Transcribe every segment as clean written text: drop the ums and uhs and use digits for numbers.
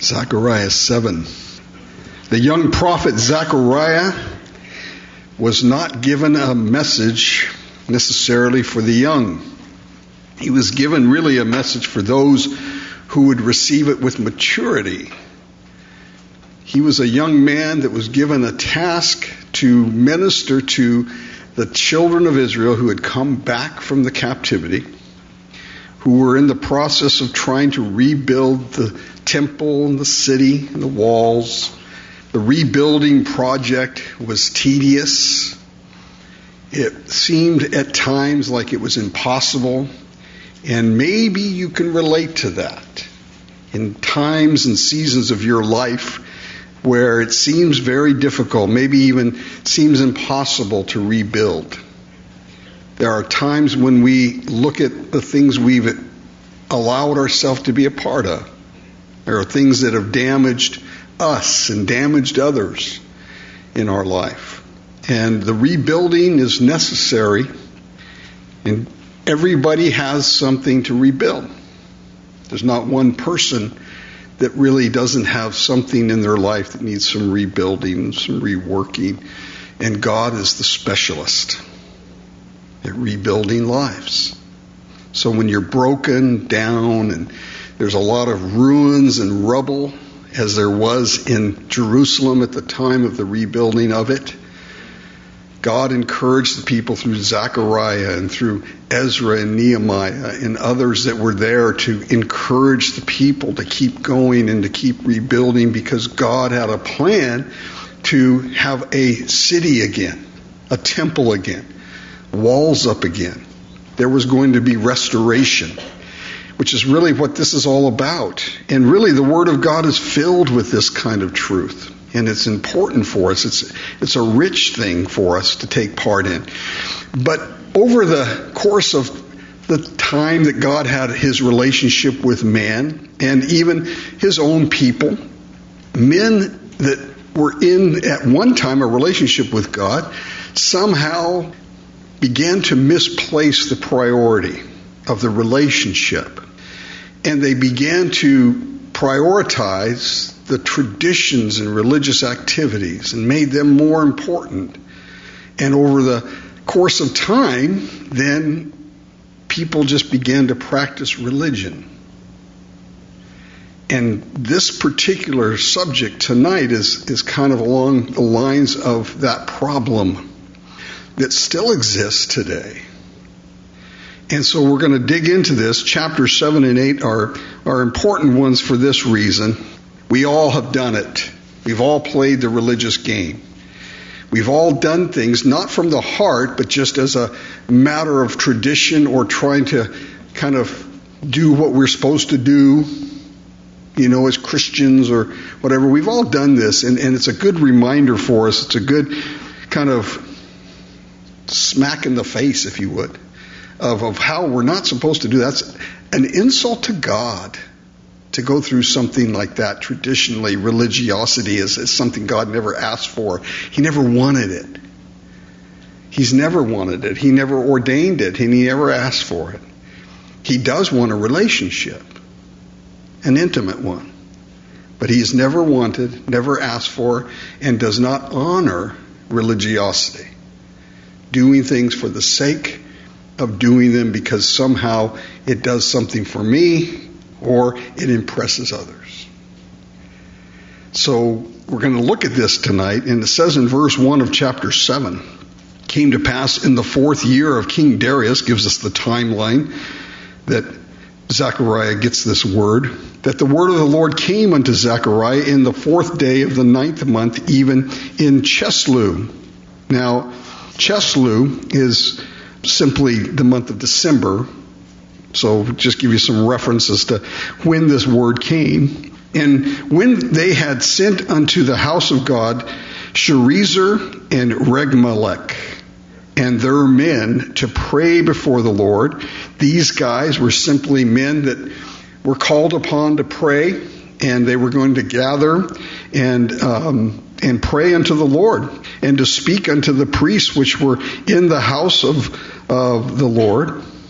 Zechariah 7. The young prophet Zechariah was not given a message necessarily for the young. He was given really a message for those who would receive it with maturity. He was a young man that was given a task to minister to the children of Israel who had come back from the captivity, who were in the process of trying to rebuild the temple and the city and the walls. The rebuilding project was tedious. It seemed at times like it was impossible. And maybe you can relate to that in times and seasons of your life where it seems very difficult, maybe even seems impossible to rebuild. There are times when we look at the things we've allowed ourselves to be a part of. There are things that have damaged us and damaged others in our life. And the rebuilding is necessary, and everybody has something to rebuild. There's not one person that really doesn't have something in their life that needs some rebuilding, some reworking. And God is the specialist at rebuilding lives. So when you're broken down and there's a lot of ruins and rubble, as there was in Jerusalem at the time of the rebuilding of it, God encouraged the people through Zechariah and through Ezra and Nehemiah and others that were there to encourage the people to keep going and to keep rebuilding, because God had a plan to have a city again, a temple again, walls up again. There was going to be restoration, which is really what this is all about. And really the Word of God is filled with this kind of truth. And it's important for us. It's a rich thing for us to take part in. But over the course of the time that God had his relationship with man and even his own people, men that were in at one time a relationship with God somehow began to misplace the priority of the relationship. And they began to prioritize the traditions and religious activities and made them more important. And over the course of time, then people just began to practice religion. And this particular subject tonight is kind of along the lines of that problem that still exists today. And so we're going to dig into this. Chapters 7 and 8 are important ones for this reason. We all have done it. We've all played the religious game. We've all done things not from the heart, but just as a matter of tradition or trying to kind of do what we're supposed to do, as Christians or whatever. We've all done this, and it's a good reminder for us. It's a good kind of smack in the face, if you would, of how we're not supposed to do that. That's an insult to God to go through something like that. Traditionally, religiosity is something God never asked for. He never wanted it. He's never wanted it. He never ordained it, and he never asked for it. He does want a relationship, an intimate one. But he's never wanted, never asked for, and does not honor religiosity. Doing things for the sake of doing them because somehow it does something for me or it impresses others. So we're going to look at this tonight, and it says in verse 1 of chapter 7, came to pass in the 4th year of King Darius, gives us the timeline that Zechariah gets this word, that the word of the Lord came unto Zechariah in the 4th day of the 9th month, even in Chisleu. Now, Chisleu is simply the month of December. So just give you some references to when this word came. And when they had sent unto the house of God Sherezer and Regmelech and their men to pray before the Lord. These guys were simply men that were called upon to pray, and they were going to gather and pray unto the Lord and to speak unto the priests which were in the house of the Lord.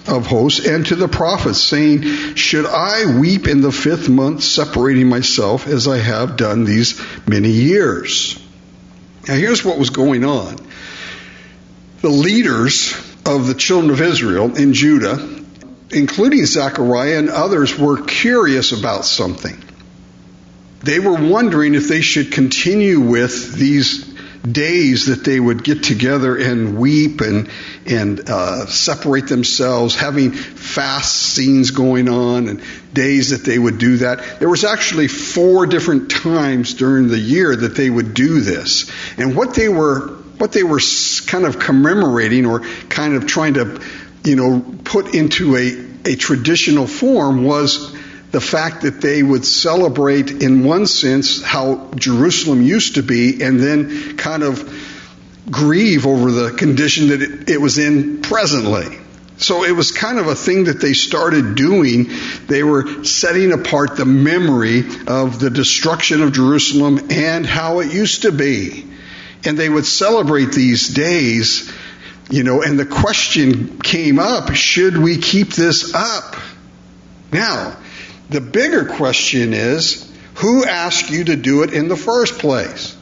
of hosts and to the prophets, saying, should I weep in the 5th month, separating myself as I have done these many years? Now here's what was going on. The leaders of the children of Israel in Judah, including Zechariah and others, were curious about something. They were wondering if they should continue with these days that they would get together and weep and separate themselves, having fast scenes going on and days that they would do that. There was actually 4 different times during the year that they would do this. And what they were kind of commemorating or kind of trying to, put into a traditional form was the fact that they would celebrate, in one sense, how Jerusalem used to be, and then kind of grieve over the condition that it was in presently. So it was kind of a thing that they started doing. They were setting apart the memory of the destruction of Jerusalem and how it used to be. And they would celebrate these days, and the question came up, should we keep this up? Now, the bigger question is, who asked you to do it in the first place?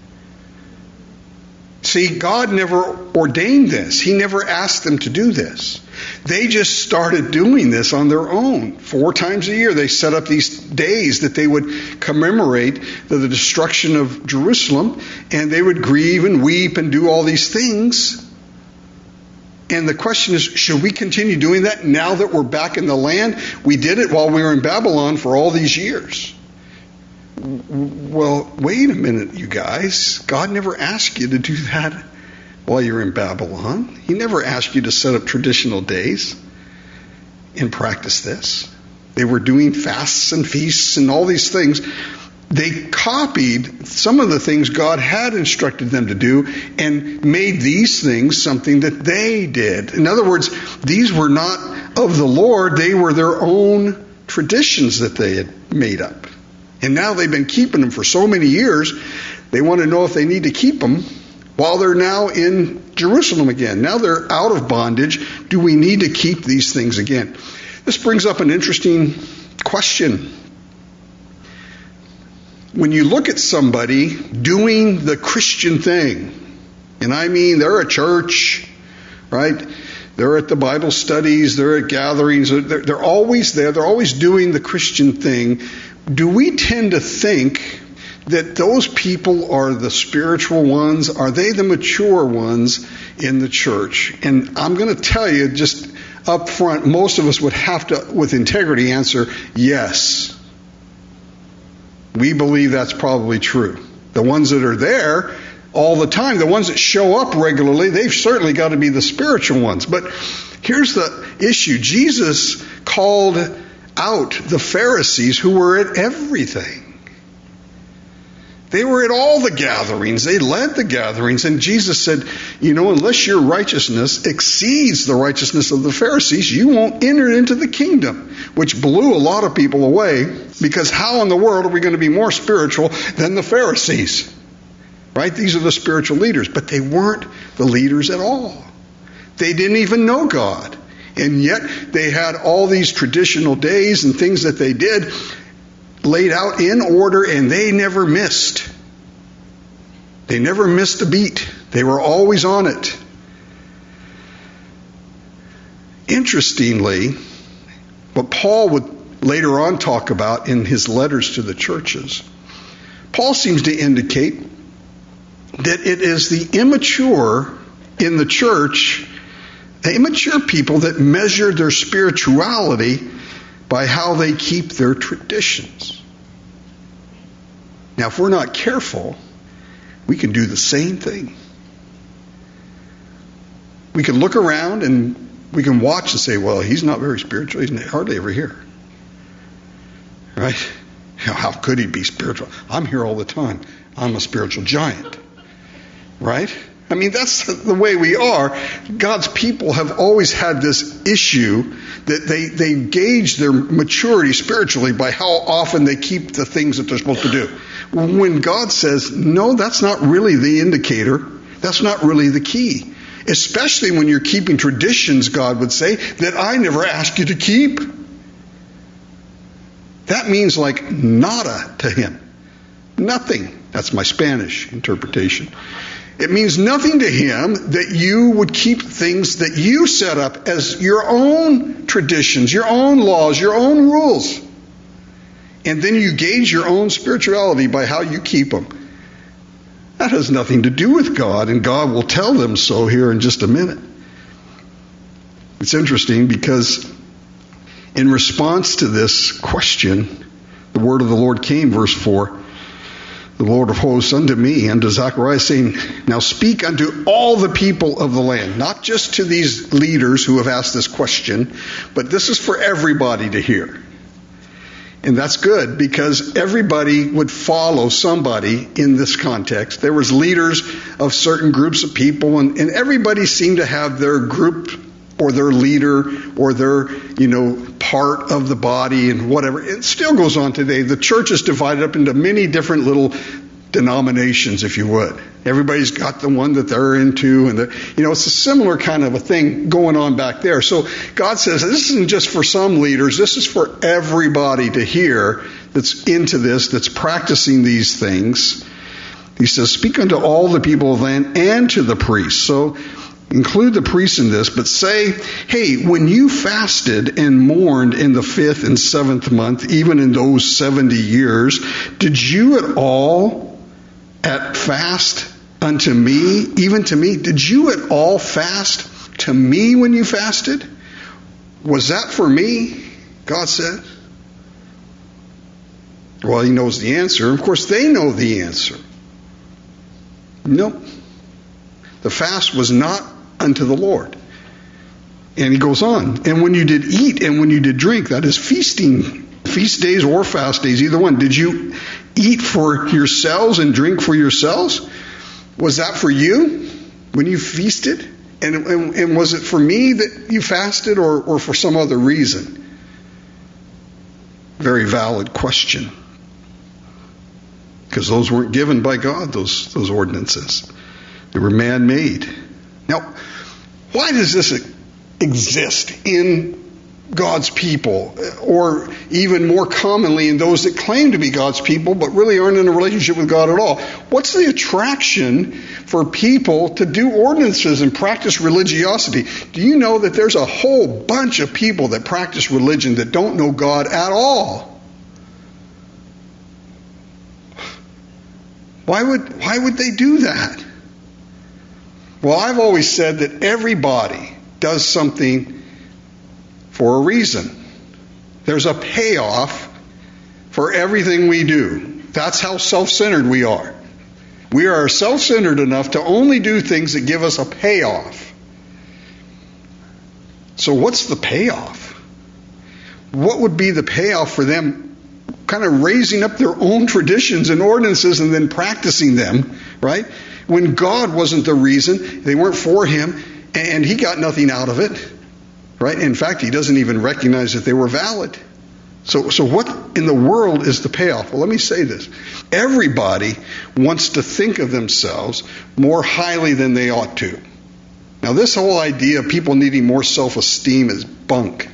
See, God never ordained this. He never asked them to do this. They just started doing this on their own. 4 times a year they set up these days that they would commemorate the destruction of Jerusalem, and they would grieve and weep and do all these things. And the question is, should we continue doing that now that we're back in the land? We did it while we were in Babylon for all these years. Well, wait a minute, you guys. God never asked you to do that while you're in Babylon. He never asked you to set up traditional days and practice this. They were doing fasts and feasts and all these things. They copied some of the things God had instructed them to do and made these things something that they did. In other words, these were not of the Lord. They were their own traditions that they had made up. And now they've been keeping them for so many years, they want to know if they need to keep them while they're now in Jerusalem again. Now they're out of bondage. Do we need to keep these things again? This brings up an interesting question. When you look at somebody doing the Christian thing, and I mean they're at church, right? They're at the Bible studies, they're at gatherings, they're always there, they're always doing the Christian thing. Do we tend to think that those people are the spiritual ones? Are they the mature ones in the church? And I'm going to tell you just up front, most of us would have to, with integrity, answer yes. We believe that's probably true. The ones that are there all the time, the ones that show up regularly, they've certainly got to be the spiritual ones. But here's the issue. Jesus called out the Pharisees who were at everything. They were at all the gatherings. They led the gatherings. And Jesus said, unless your righteousness exceeds the righteousness of the Pharisees, you won't enter into the kingdom. Which blew a lot of people away, because how in the world are we going to be more spiritual than the Pharisees? Right? These are the spiritual leaders. But they weren't the leaders at all. They didn't even know God. And yet they had all these traditional days and things that they did laid out in order, and they never missed. They never missed a beat. They were always on it. Interestingly, what Paul would later on talk about in his letters to the churches, Paul seems to indicate that it is the immature in the church, the immature people, that measure their spirituality by how they keep their traditions. Now, if we're not careful, we can do the same thing. We can look around and we can watch and say, well, he's not very spiritual. He's hardly ever here. Right? How could he be spiritual? I'm here all the time. I'm a spiritual giant. Right? I mean, that's the way we are. God's people have always had this issue that they gauge their maturity spiritually by how often they keep the things that they're supposed to do. When God says, no, that's not really the indicator. That's not really the key. especially when you're keeping traditions, God would say, that I never asked you to keep. That means like nada to him. Nothing. That's my Spanish interpretation. It means nothing to him that you would keep things that you set up as your own traditions, your own laws, your own rules. And then you gauge your own spirituality by how you keep them. That has nothing to do with God, and God will tell them so here in just a minute. It's interesting because in response to this question, the word of the Lord came, verse 4. The Lord of hosts unto me, unto Zechariah, saying, now speak unto all the people of the land, not just to these leaders who have asked this question, but this is for everybody to hear. And that's good because everybody would follow somebody in this context. There was leaders of certain groups of people, and everybody seemed to have their group or their leader or their, part of the body and whatever. It still goes on today. The church is divided up into many different little denominations, if you would. Everybody's got the one that they're into, and it's a similar kind of a thing going on back there. So God says this isn't just for some leaders. This is for everybody to hear that's into this, that's practicing these things. He says, speak unto all the people of the land and to the priests. So include the priests in this, but say, hey, when you fasted and mourned in the 5th and 7th month, even in those 70 years, did you at all fast unto me, even to me? Did you at all fast to me when you fasted? Was that for me? God said. Well, he knows the answer. Of course, they know the answer. Nope. The fast was not unto the Lord. And he goes on. And when you did eat and when you did drink, that is feasting, feast days or fast days, either one. Did you eat for yourselves and drink for yourselves? Was that for you when you feasted? And was it for me that you fasted or for some other reason? Very valid question. Because those weren't given by God, those ordinances. They were man-made. Now, why does this exist in God's people, or even more commonly in those that claim to be God's people but really aren't in a relationship with God at all? What's the attraction for people to do ordinances and practice religiosity? Do you know that there's a whole bunch of people that practice religion that don't know God at all? Why would they do that? Well, I've always said that everybody does something for a reason. There's a payoff for everything we do. That's how self-centered we are. We are self-centered enough to only do things that give us a payoff. So what's the payoff? What would be the payoff for them kind of raising up their own traditions and ordinances and then practicing them, right? When God wasn't the reason, they weren't for him, and he got nothing out of it, right? In fact, he doesn't even recognize that they were valid. So what in the world is the payoff? Well, let me say this. Everybody wants to think of themselves more highly than they ought to. Now, this whole idea of people needing more self-esteem is bunk.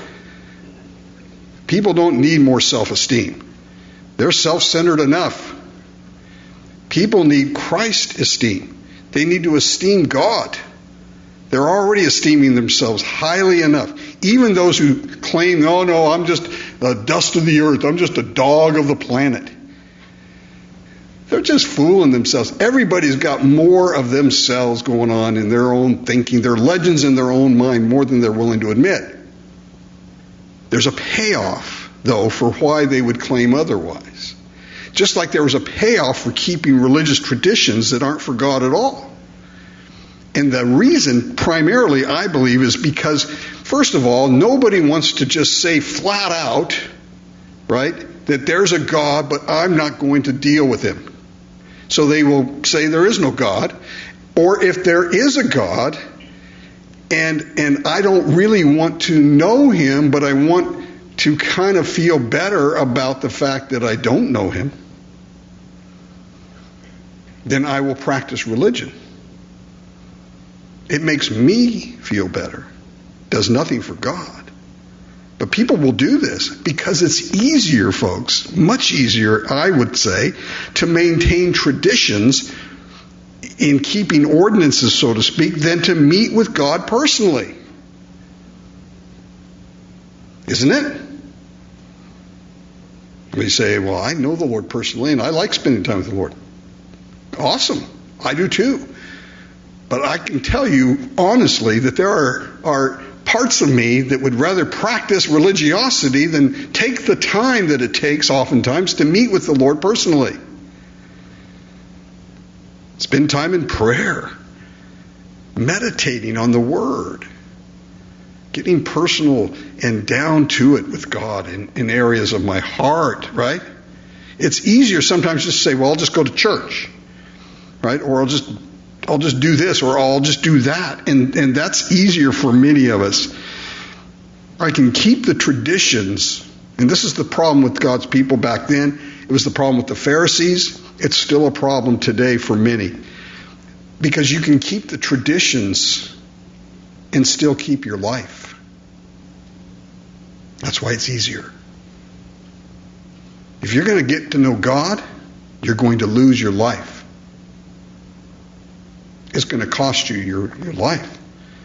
People don't need more self-esteem. They're self-centered enough. People need Christ esteem. They need to esteem God. They're already esteeming themselves highly enough. Even those who claim, oh no, I'm just the dust of the earth. I'm just a dog of the planet. They're just fooling themselves. Everybody's got more of themselves going on in their own thinking. They're legends in their own mind more than they're willing to admit. There's a payoff, though, for why they would claim otherwise. Just like there was a payoff for keeping religious traditions that aren't for God at all. And the reason, primarily, I believe, is because, first of all, nobody wants to just say flat out, right, that there's a God, but I'm not going to deal with him. So they will say there is no God. Or if there is a God, and I don't really want to know him, but I want to kind of feel better about the fact that I don't know him, then I will practice religion. It makes me feel better. Does nothing for God. But people will do this because it's easier, folks, much easier, I would say, to maintain traditions in keeping ordinances, so to speak, than to meet with God personally. Isn't it? We say, well, I know the Lord personally and I like spending time with the Lord. Awesome. I do too. But I can tell you honestly that there are parts of me that would rather practice religiosity than take the time that it takes oftentimes to meet with the Lord personally. Spend time in prayer, meditating on the Word, getting personal and down to it with God in areas of my heart, right? It's easier sometimes just to say, well, I'll just go to church, right? Or I'll just do this, or I'll just do that. And that's easier for many of us. I can keep the traditions, and this is the problem with God's people back then. It was the problem with the Pharisees. It's still a problem today for many. Because you can keep the traditions and still keep your life. That's why it's easier. If you're going to get to know God, you're going to lose your life. It's going to cost you your life.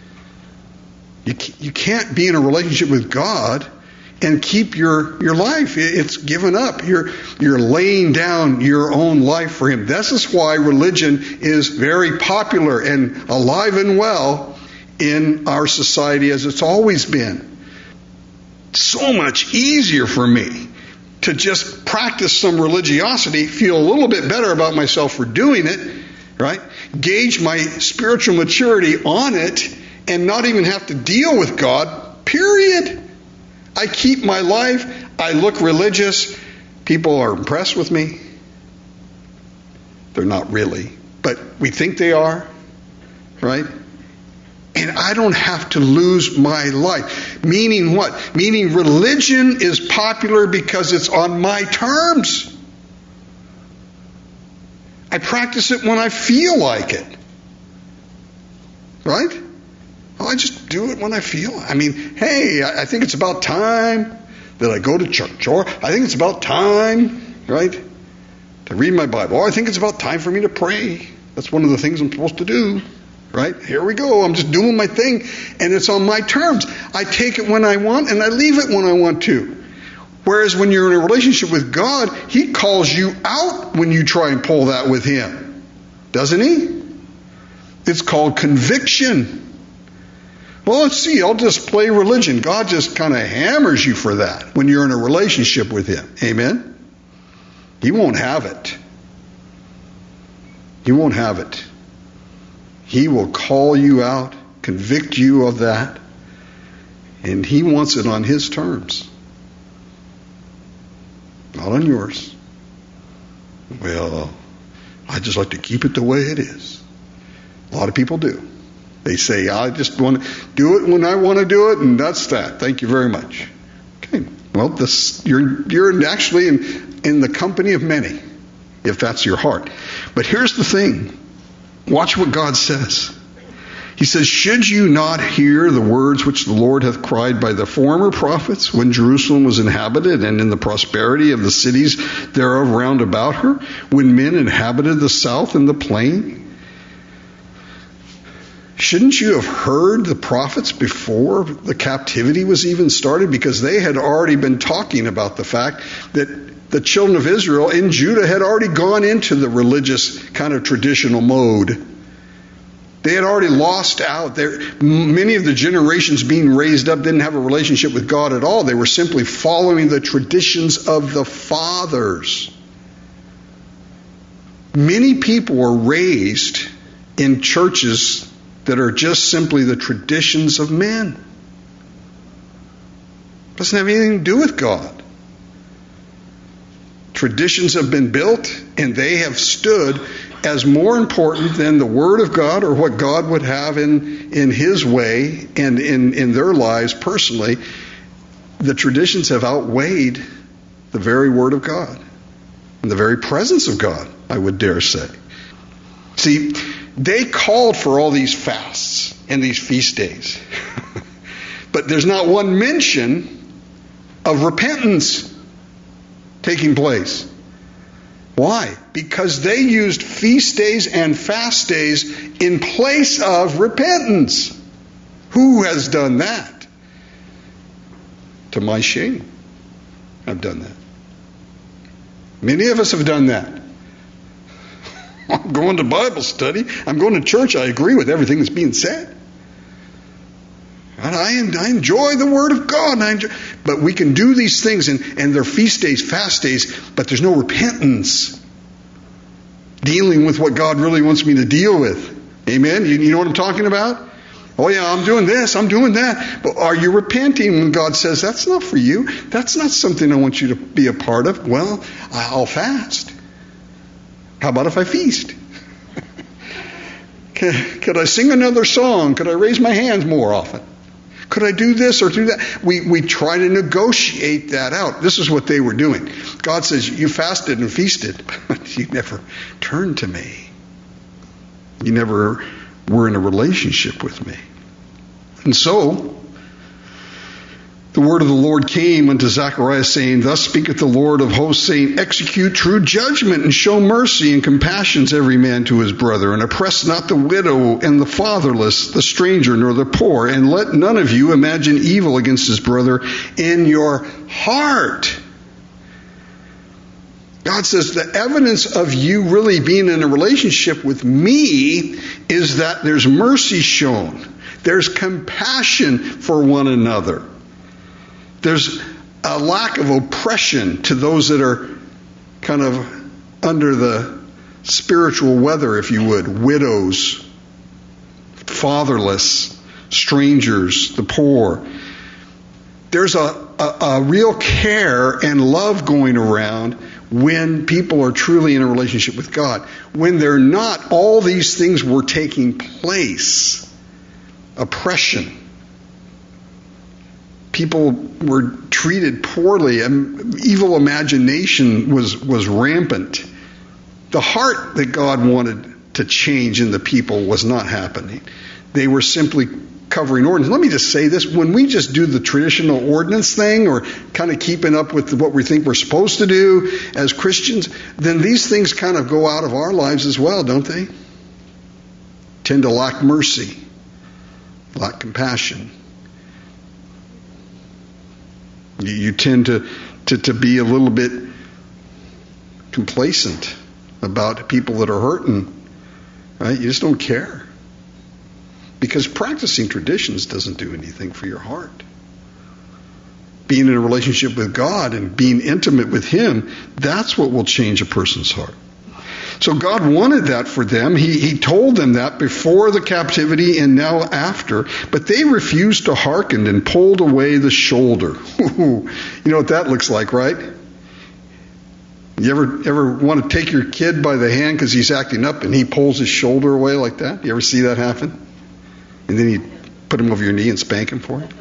You can't be in a relationship with God and keep your life. It's given up. You're laying down your own life for Him. This is why religion is very popular and alive and well in our society as it's always been. So much easier for me to just practice some religiosity, feel a little bit better about myself for doing it, right? Gauge my spiritual maturity on it and not even have to deal with God, period. I keep my life. I look religious. People are impressed with me. They're not really, but we think they are, right? And I don't have to lose my life. Meaning what? Meaning religion is popular because it's on my terms. I practice it when I feel like it. Right? Well, I just do it when I feel it. I mean, hey, I think it's about time that I go to church. Or I think it's about time, right, to read my Bible. Or I think it's about time for me to pray. That's one of the things I'm supposed to do. Right? Here we go. I'm just doing my thing. And it's on my terms. I take it when I want and I leave it when I want to. Whereas when you're in a relationship with God, He calls you out when you try and pull that with Him. Doesn't He? It's called conviction. Well, let's see. I'll just play religion. God just kind of hammers you for that when you're in a relationship with Him. Amen? He won't have it. He won't have it. He will call you out, convict you of that, and He wants it on His terms. Not on yours. Well, I just like to keep it the way it is. A lot of people do. They say, I just want to do it when I want to do it, and that's that. Thank you very much. Okay. Well, you're actually in the company of many, if that's your heart. But here's the thing. Watch what God says. He says, should you not hear the words which the Lord hath cried by the former prophets when Jerusalem was inhabited and in the prosperity of the cities thereof round about her, when men inhabited the south and the plain? Shouldn't you have heard the prophets before the captivity was even started? Because they had already been talking about the fact that the children of Israel in Judah had already gone into the religious kind of traditional mode. They had already lost out. Many of the generations being raised up didn't have a relationship with God at all. They were simply following the traditions of the fathers. Many people were raised in churches that are just simply the traditions of men. It doesn't have anything to do with God. Traditions have been built, and they have stood as more important than the Word of God or what God would have in His way and in their lives personally. The traditions have outweighed the very Word of God and the very presence of God, I would dare say. See, they called for all these fasts. in these feast days. But there's not one mention of repentance taking place. Why? Because they used feast days and fast days in place of repentance. Who has done that? To my shame, I've done that. Many of us have done that. I'm going to Bible study. I'm going to church. I agree with everything that's being said. And I enjoy the Word of God. But we can do these things, and they're feast days, fast days, but there's no repentance. Dealing with what God really wants me to deal with. Amen? You know what I'm talking about? Oh yeah, I'm doing this, I'm doing that. But are you repenting when God says, that's not for you? That's not something I want you to be a part of. Well, I'll fast. How about if I feast? Could I sing another song? Could I raise my hands more often? Could I do this or do that? We try to negotiate that out. This is what they were doing. God says, you fasted and feasted, but you never turned to me. You never were in a relationship with me. And so, the word of the Lord came unto Zechariah, saying, Thus speaketh the Lord of hosts, saying, Execute true judgment, and show mercy and compassion to every man to his brother, and oppress not the widow and the fatherless, the stranger, nor the poor, and let none of you imagine evil against his brother in your heart. God says the evidence of you really being in a relationship with me is that there's mercy shown. There's compassion for one another. There's a lack of oppression to those that are kind of under the spiritual weather, if you would. Widows, fatherless, strangers, the poor. There's a real care and love going around when people are truly in a relationship with God. When they're not, all these things were taking place. Oppression. People were treated poorly, and evil imagination was rampant. The heart that God wanted to change in the people was not happening. They were simply covering ordinance. Let me just say this. When we just do the traditional ordinance thing, or kind of keeping up with what we think we're supposed to do as Christians, then these things kind of go out of our lives as well, don't they? Tend to lack mercy, lack compassion. You tend to be a little bit complacent about people that are hurting. Right? You just don't care. Because practicing traditions doesn't do anything for your heart. Being in a relationship with God and being intimate with Him, that's what will change a person's heart. So God wanted that for them. He told them that before the captivity and now after. But they refused to hearken and pulled away the shoulder. You know what that looks like, right? You ever want to take your kid by the hand because he's acting up and he pulls his shoulder away like that? You ever see that happen? And then you put him over your knee and spank him for it?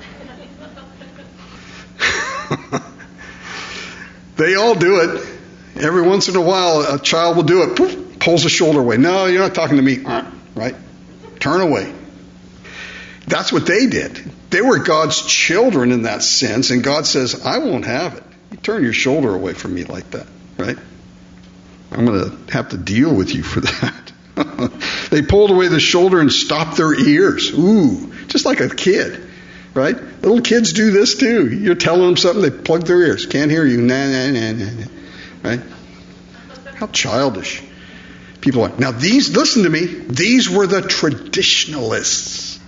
They all do it. Every once in a while, a child will do it. Poof, pulls the shoulder away. No, you're not talking to me. Right? Turn away. That's what they did. They were God's children in that sense, and God says, I won't have it. You turn your shoulder away from me like that, right? I'm going to have to deal with you for that. They pulled away the shoulder and stopped their ears. Ooh, just like a kid, right? Little kids do this too. You're telling them something, they plug their ears. Can't hear you. Nah, nah, nah, nah, nah. Right? How childish people are. Now these, listen to me, these were the traditionalists.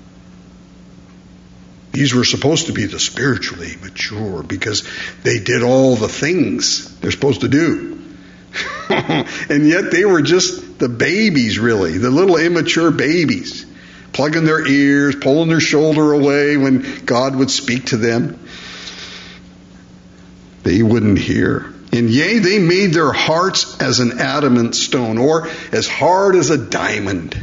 These were supposed to be the spiritually mature because they did all the things they're supposed to do. And yet they were just the babies, really, the little immature babies, plugging their ears, pulling their shoulder away when God would speak to them. They wouldn't hear. And yea, they made their hearts as an adamant stone, or as hard as a diamond.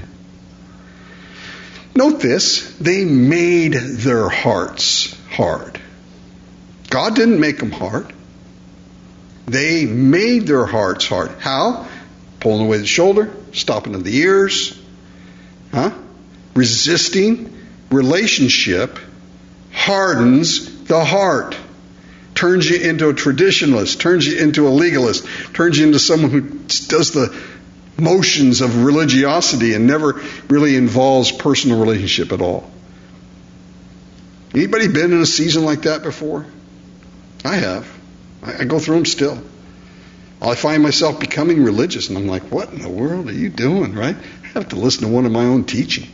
Note this, they made their hearts hard. God didn't make them hard. They made their hearts hard. How? Pulling away the shoulder, stopping of the ears. Resisting relationship hardens the heart. Turns you into a traditionalist, turns you into a legalist, turns you into someone who does the motions of religiosity and never really involves personal relationship at all. Anybody been in a season like that before? I have. I go through them still. I find myself becoming religious, and I'm like, what in the world are you doing, right? I have to listen to one of my own teachings.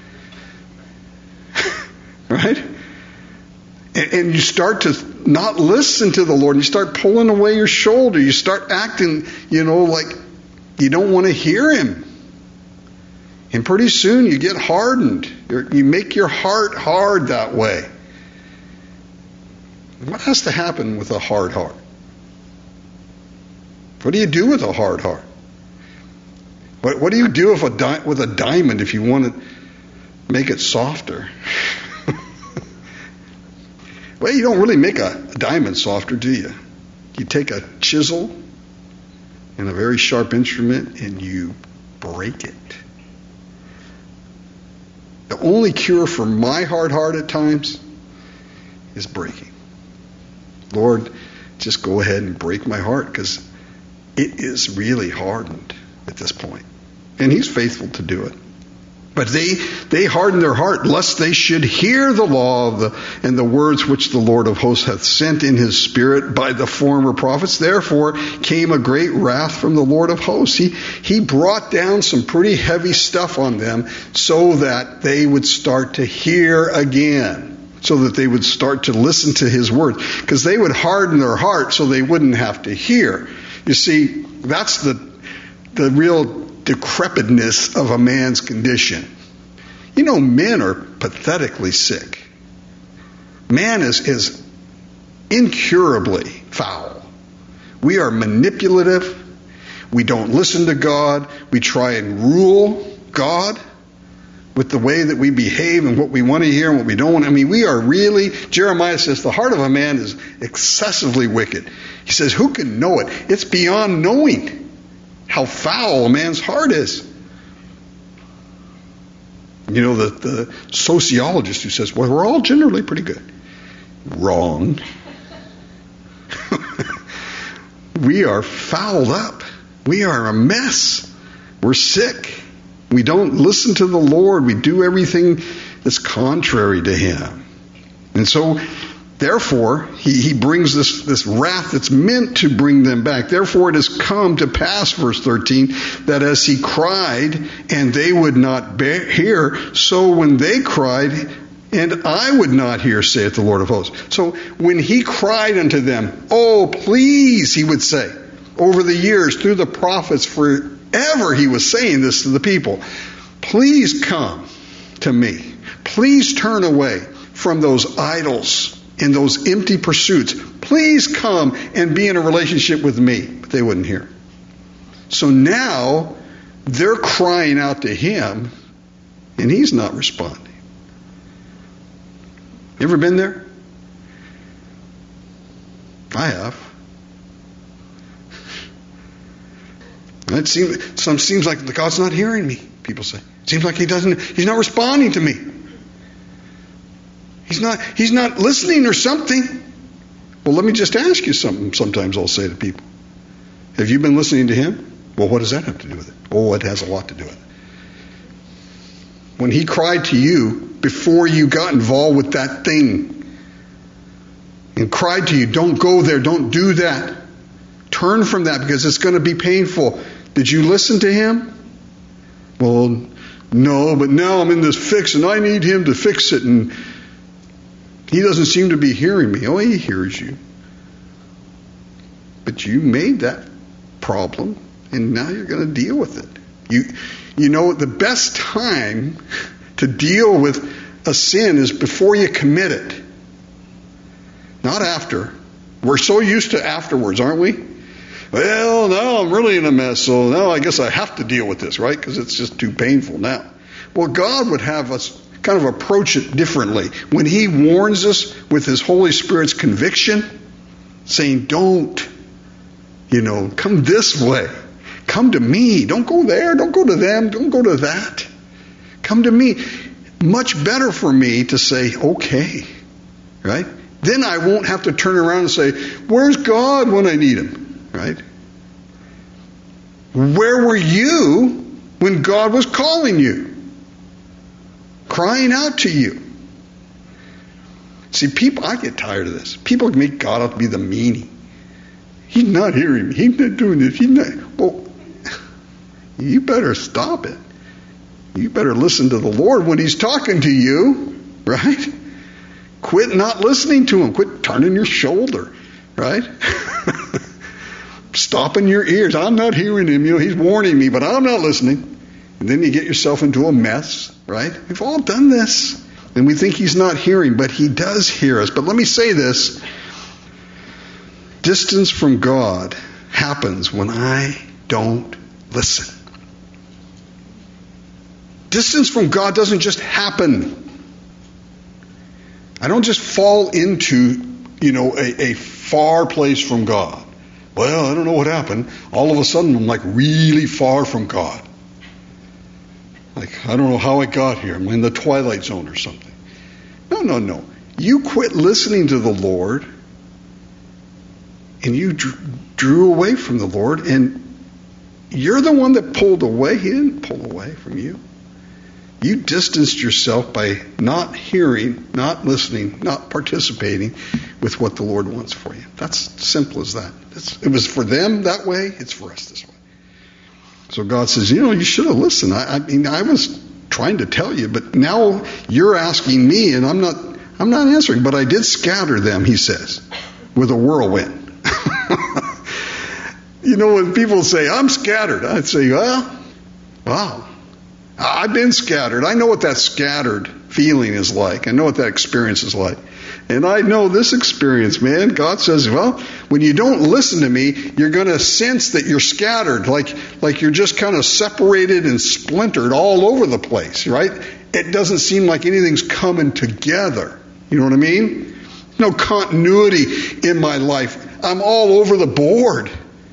Right? And you start to not listen to the Lord, and you start pulling away your shoulder. You start acting, like you don't want to hear Him. And pretty soon you get hardened. You make your heart hard that way. What has to happen with a hard heart? What do you do with a hard heart? What do you do with a diamond if you want to make it softer? Well, you don't really make a diamond softer, do you? You take a chisel and a very sharp instrument and you break it. The only cure for my hard heart at times is breaking. Lord, just go ahead and break my heart, because it is really hardened at this point. And He's faithful to do it. But they harden their heart, lest they should hear the law and the words which the Lord of hosts hath sent in His Spirit by the former prophets. Therefore came a great wrath from the Lord of hosts. He brought down some pretty heavy stuff on them so that they would start to hear again, so that they would start to listen to His word, because they would harden their heart so they wouldn't have to hear. You see, that's the real decrepitness of a man's condition. Men are pathetically sick. Man is incurably foul. We are manipulative. We don't listen to God. We try and rule God with the way that we behave and what we want to hear and what we don't want. We are really, Jeremiah says, the heart of a man is excessively wicked. He says, who can know it? It's beyond knowing how foul a man's heart is. The sociologist who says, well, we're all generally pretty good. Wrong. We are fouled up. We are a mess. We're sick. We don't listen to the Lord. We do everything that's contrary to Him. And so, therefore, he brings this wrath that's meant to bring them back. Therefore it has come to pass, verse 13, that as He cried, and they would not hear, so when they cried, and I would not hear, saith the Lord of hosts. So when He cried unto them, oh, please, He would say, over the years, through the prophets, forever He was saying this to the people, please come to me. Please turn away from those idols in those empty pursuits. Please come and be in a relationship with me. But they wouldn't hear. So now they're crying out to Him, and He's not responding. You ever been there? I have. It seems like God's not hearing me, people say. It seems like He's not responding to me. He's not listening or something. Well, let me just ask you something. Sometimes I'll say to people, have you been listening to Him? Well, what does that have to do with it? Oh, it has a lot to do with it. When He cried to you before you got involved with that thing, and cried to you, don't go there, don't do that. Turn from that because it's going to be painful. Did you listen to Him? Well, no, but now I'm in this fix and I need Him to fix it, and He doesn't seem to be hearing me. Oh, He hears you. But you made that problem, and now you're going to deal with it. The best time to deal with a sin is before you commit it, not after. We're so used to afterwards, aren't we? Well, now I'm really in a mess, so now I guess I have to deal with this, right? Because it's just too painful now. Well, God would have us kind of approach it differently. When He warns us with His Holy Spirit's conviction, saying, don't, come this way. Come to me. Don't go there. Don't go to them. Don't go to that. Come to me. much better for me to say, okay, right? Then I won't have to turn around and say, where's God when I need him, right? Where were you when God was calling you? Crying out to you. See, I get tired of this. People make God out to be the meanie. He's not hearing me. He's not doing this. Well, you better stop it. You better listen to the Lord when he's talking to you, right? Quit not listening to him. Quit turning your shoulder, right? Stopping your ears. I'm not hearing him. He's warning me, but I'm not listening. And then you get yourself into a mess, right? We've all done this. And we think he's not hearing, but he does hear us. But let me say this. Distance from God happens when I don't listen. Distance from God doesn't just happen. I don't just fall into, a far place from God. Well, I don't know what happened. All of a sudden, I'm like really far from God. Like, I don't know how I got here. I'm in the twilight zone or something. No. You quit listening to the Lord, and you drew away from the Lord, and you're the one that pulled away. He didn't pull away from you. You distanced yourself by not hearing, not listening, not participating with what the Lord wants for you. That's simple as that. It was for them that way. It's for us this way. So God says, you should have listened. I was trying to tell you, but now you're asking me, and I'm not answering. But I did scatter them, he says, with a whirlwind. When people say, I'm scattered, I'd say, well, wow. I've been scattered. I know what that scattered feeling is like. I know what that experience is like. And I know this experience, man. God says, well, when you don't listen to me, you're going to sense that you're scattered, like you're just kind of separated and splintered all over the place, right? It doesn't seem like anything's coming together. You know what I mean? No continuity in my life. I'm all over the board.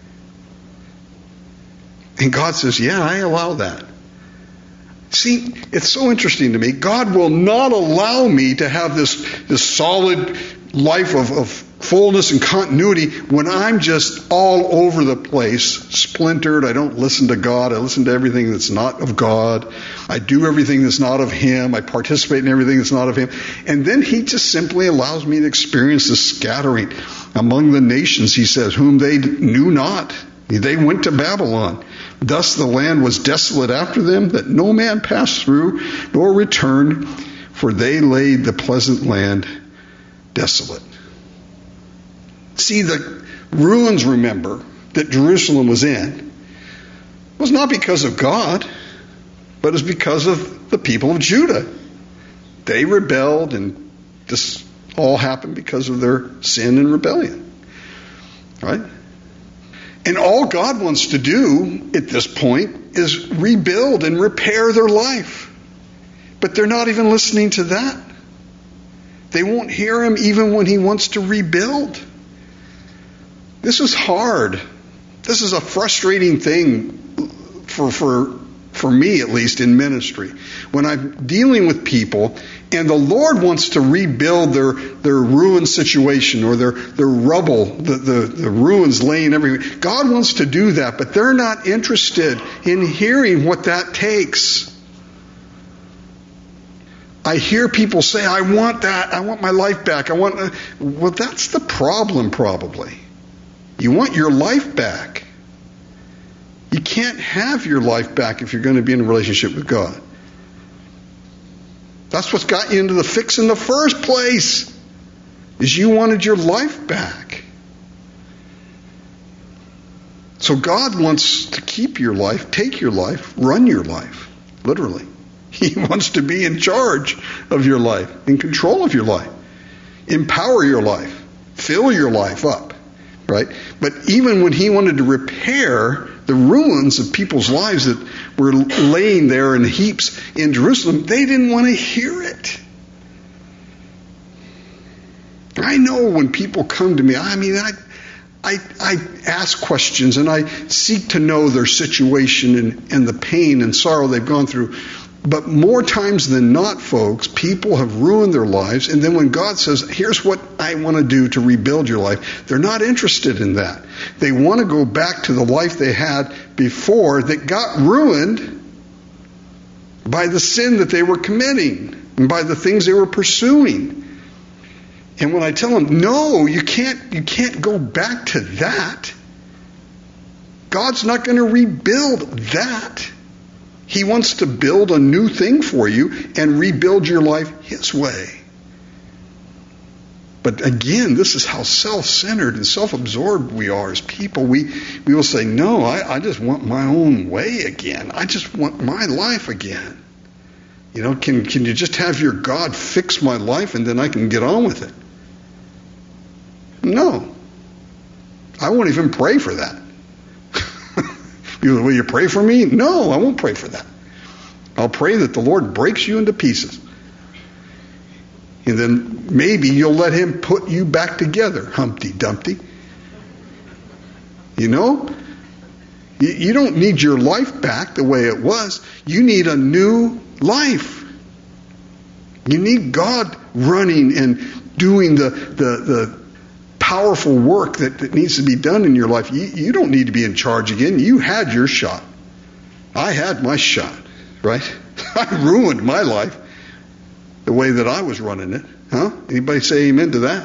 And God says, yeah, I allow that. See, it's so interesting to me. God will not allow me to have this solid life of fullness and continuity when I'm just all over the place, splintered. I don't listen to God. I listen to everything that's not of God. I do everything that's not of him. I participate in everything that's not of him. And then he just simply allows me to experience this scattering among the nations, he says, whom they knew not. They went to Babylon. Thus the land was desolate after them, that no man passed through nor returned, for they laid the pleasant land desolate. See, the ruins, remember, that Jerusalem was in, was not because of God, but it was because of the people of Judah. They rebelled, and this all happened because of their sin and rebellion. Right? And all God wants to do at this point is rebuild and repair their life. But they're not even listening to that. They won't hear him even when he wants to rebuild. This is hard. This is a frustrating thing for me, at least, in ministry. When I'm dealing with people and the Lord wants to rebuild their ruined situation or their rubble, the ruins laying everywhere. God wants to do that, but they're not interested in hearing what that takes. I hear people say, I want that. I want my life back. Well, that's the problem probably. You want your life back. You can't have your life back if you're going to be in a relationship with God. That's what's got you into the fix in the first place, is you wanted your life back. So God wants to keep your life, take your life, run your life, literally. He wants to be in charge of your life, in control of your life, empower your life, fill your life up, right? But even when he wanted to repair the ruins of people's lives that were laying there in heaps in Jerusalem, they didn't want to hear it. I know when people come to me, I ask questions and I seek to know their situation and the pain and sorrow they've gone through. But more times than not, folks, people have ruined their lives, and then when God says, here's what I want to do to rebuild your life, they're not interested in that. They want to go back to the life they had before that got ruined by the sin that they were committing and by the things they were pursuing. And when I tell them, no, you can't go back to that. God's not going to rebuild that. He wants to build a new thing for you and rebuild your life His way. But again, this is how self-centered and self-absorbed we are as people. We will say, no, I just want my own way again. I just want my life again. You know, can you just have your God fix my life and then I can get on with it? No. I won't even pray for that. Will you pray for me? No, I won't pray for that. I'll pray that the Lord breaks you into pieces. And then maybe you'll let Him put you back together, Humpty Dumpty. You know? You don't need your life back the way it was. You need a new life. You need God running and doing the powerful work that needs to be done in your life. You don't need to be in charge again. You had your shot. I had my shot, right? I ruined my life the way that I was running it. Huh? Anybody say amen to that?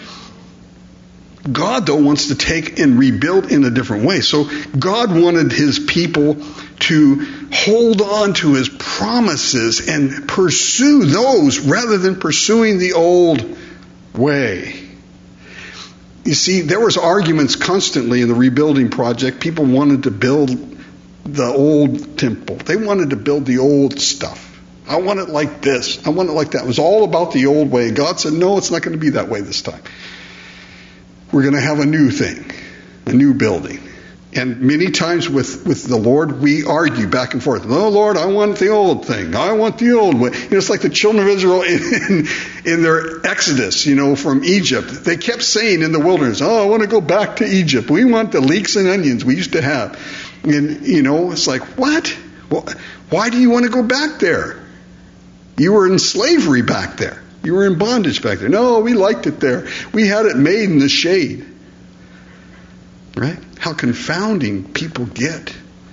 God, though, wants to take and rebuild in a different way. So God wanted His people to hold on to His promises and pursue those rather than pursuing the old way. You see, there was arguments constantly in the rebuilding project. People wanted to build the old temple. They wanted to build the old stuff. I want it like this. I want it like that. It was all about the old way. God said, no, it's not going to be that way this time. We're going to have a new thing, a new building. And many times with the Lord, we argue back and forth. No, Lord, I want the old thing. I want the old way. You know, it's like the children of Israel in their exodus, from Egypt. They kept saying in the wilderness, oh, I want to go back to Egypt. We want the leeks and onions we used to have. And, it's like, what? Well, why do you want to go back there? You were in slavery back there. You were in bondage back there. No, we liked it there. We had it made in the shade. Right? How confounding people get.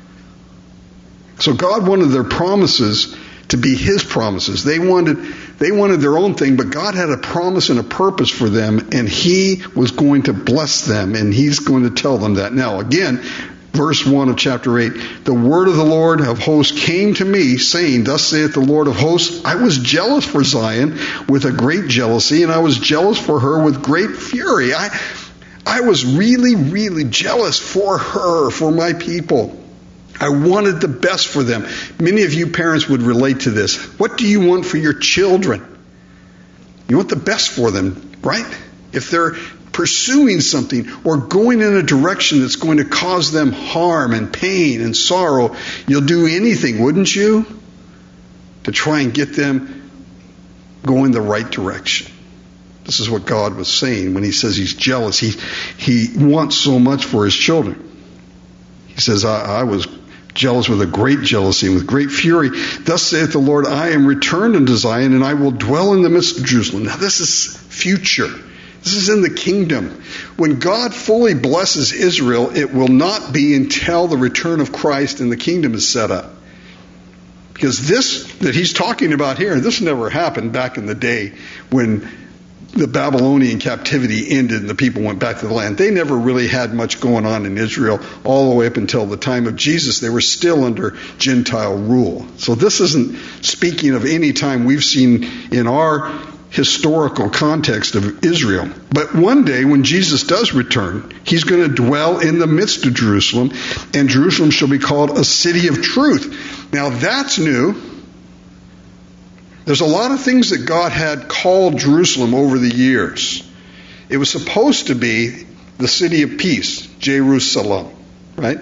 So God wanted their promises to be His promises. They wanted their own thing, but God had a promise and a purpose for them, and He was going to bless them, and He's going to tell them that. Now, again, verse 1 of chapter 8, the word of the Lord of hosts came to me, saying, thus saith the Lord of hosts, I was jealous for Zion with a great jealousy, and I was jealous for her with great fury. I was really, really jealous for her, for my people. I wanted the best for them. Many of you parents would relate to this. What do you want for your children? You want the best for them, right? If they're pursuing something or going in a direction that's going to cause them harm and pain and sorrow, you'll do anything, wouldn't you? To try and get them going the right direction. This is what God was saying when He says He's jealous. He wants so much for His children. He says, I was jealous with a great jealousy and with great fury. Thus saith the Lord, I am returned unto Zion, and I will dwell in the midst of Jerusalem. Now this is future. This is in the kingdom. When God fully blesses Israel, it will not be until the return of Christ and the kingdom is set up. Because this that He's talking about here, this never happened back in the day when the Babylonian captivity ended and the people went back to the land. They never really had much going on in Israel all the way up until the time of Jesus. They were still under Gentile rule. So this isn't speaking of any time we've seen in our historical context of Israel. But one day when Jesus does return, He's going to dwell in the midst of Jerusalem, and Jerusalem shall be called a city of truth. Now that's new. There's a lot of things that God had called Jerusalem over the years. It was supposed to be the city of peace, Jerusalem, right?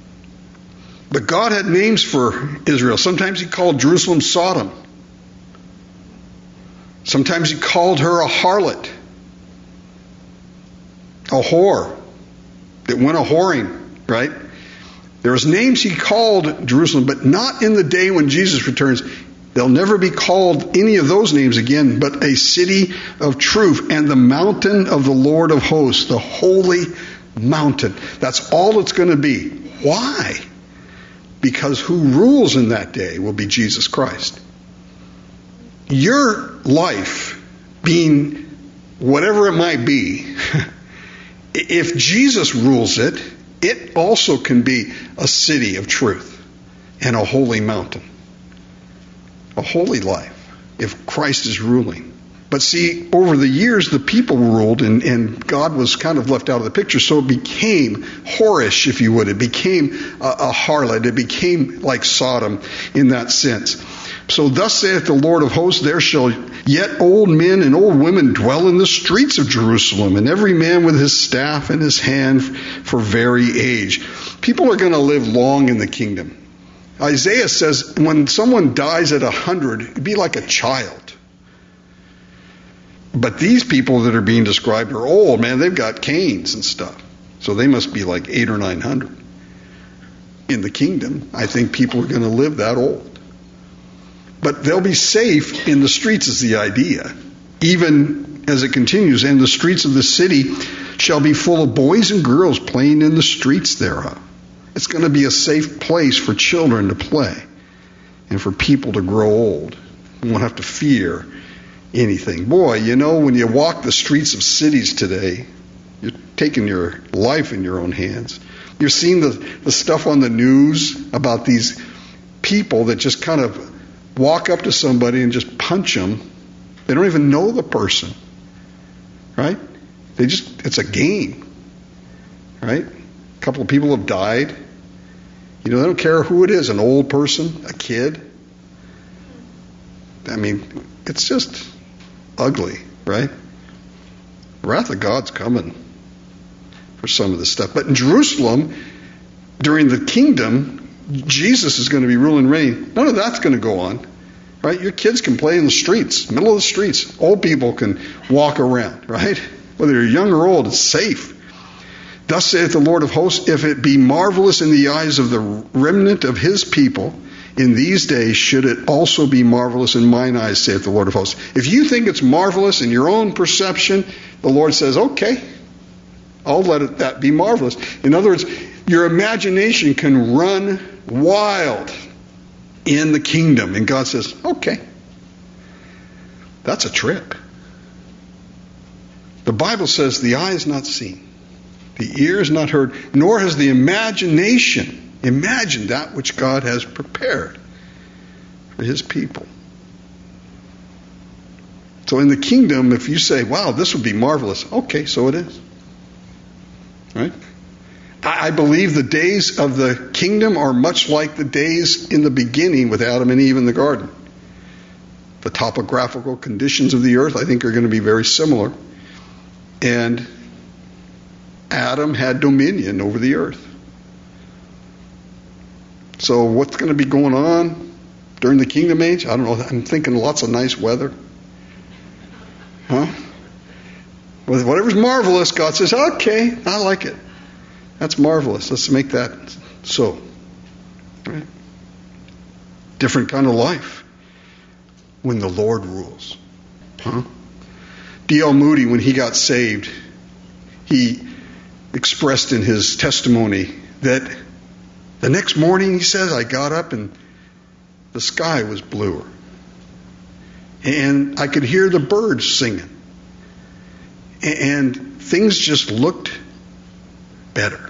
But God had names for Israel. Sometimes He called Jerusalem Sodom. Sometimes He called her a harlot, a whore that went a whoring, right? There was names he called Jerusalem, but not in the day when Jesus returns. They'll never be called any of those names again, but a city of truth and the mountain of the Lord of hosts, the holy mountain. That's all it's going to be. Why? Because who rules in that day will be Jesus Christ. Your life, being whatever it might be, if Jesus rules it, it also can be a city of truth and a holy mountain. A holy life, if Christ is ruling. But see, over the years, the people ruled, and God was kind of left out of the picture, so it became whorish, if you would. It became a harlot. It became like Sodom in that sense. So thus saith the Lord of hosts, there shall yet old men and old women dwell in the streets of Jerusalem, and every man with his staff in his hand for very age. People are going to live long in the kingdom. Isaiah says when someone dies at 100, it'd be like a child. But these people that are being described are old, man. They've got canes and stuff. So they must be like 800 or 900. In the kingdom, I think people are going to live that old. But they'll be safe in the streets is the idea. Even as it continues, and the streets of the city shall be full of boys and girls playing in the streets thereof. It's going to be a safe place for children to play and for people to grow old. You won't have to fear anything. Boy, you know, when you walk the streets of cities today, you're taking your life in your own hands. You're seeing the stuff on the news about these people that just kind of walk up to somebody and just punch them. They don't even know the person, right? It's a game, right? A couple of people have died. You know, they don't care who it is, an old person, a kid. I mean, it's just ugly, right? The wrath of God's coming for some of this stuff. But in Jerusalem, during the kingdom, Jesus is going to be ruling and reigning. None of that's going to go on, right? Your kids can play in the streets, middle of the streets. Old people can walk around, right? Whether you're young or old, it's safe. Thus saith the Lord of hosts, if it be marvelous in the eyes of the remnant of his people, in these days should it also be marvelous in mine eyes, saith the Lord of hosts. If you think it's marvelous in your own perception, the Lord says, okay, I'll let that be marvelous. In other words, your imagination can run wild in the kingdom. And God says, okay, that's a trip. The Bible says the eye is not seen. The ear is not heard, nor has the imagination imagined that which God has prepared for his people. So in the kingdom, if you say, wow, this would be marvelous, okay, so it is. Right? I believe the days of the kingdom are much like the days in the beginning with Adam and Eve in the garden. The topographical conditions of the earth, I think, are going to be very similar. And Adam had dominion over the earth. So what's going to be going on during the kingdom age? I don't know. I'm thinking lots of nice weather. Huh? Whatever's marvelous, God says, okay, I like it. That's marvelous. Let's make that so. Right? Different kind of life when the Lord rules. Huh? D.L. Moody, when he got saved, he expressed in his testimony that the next morning, he says, I got up and the sky was bluer. And I could hear the birds singing. And things just looked better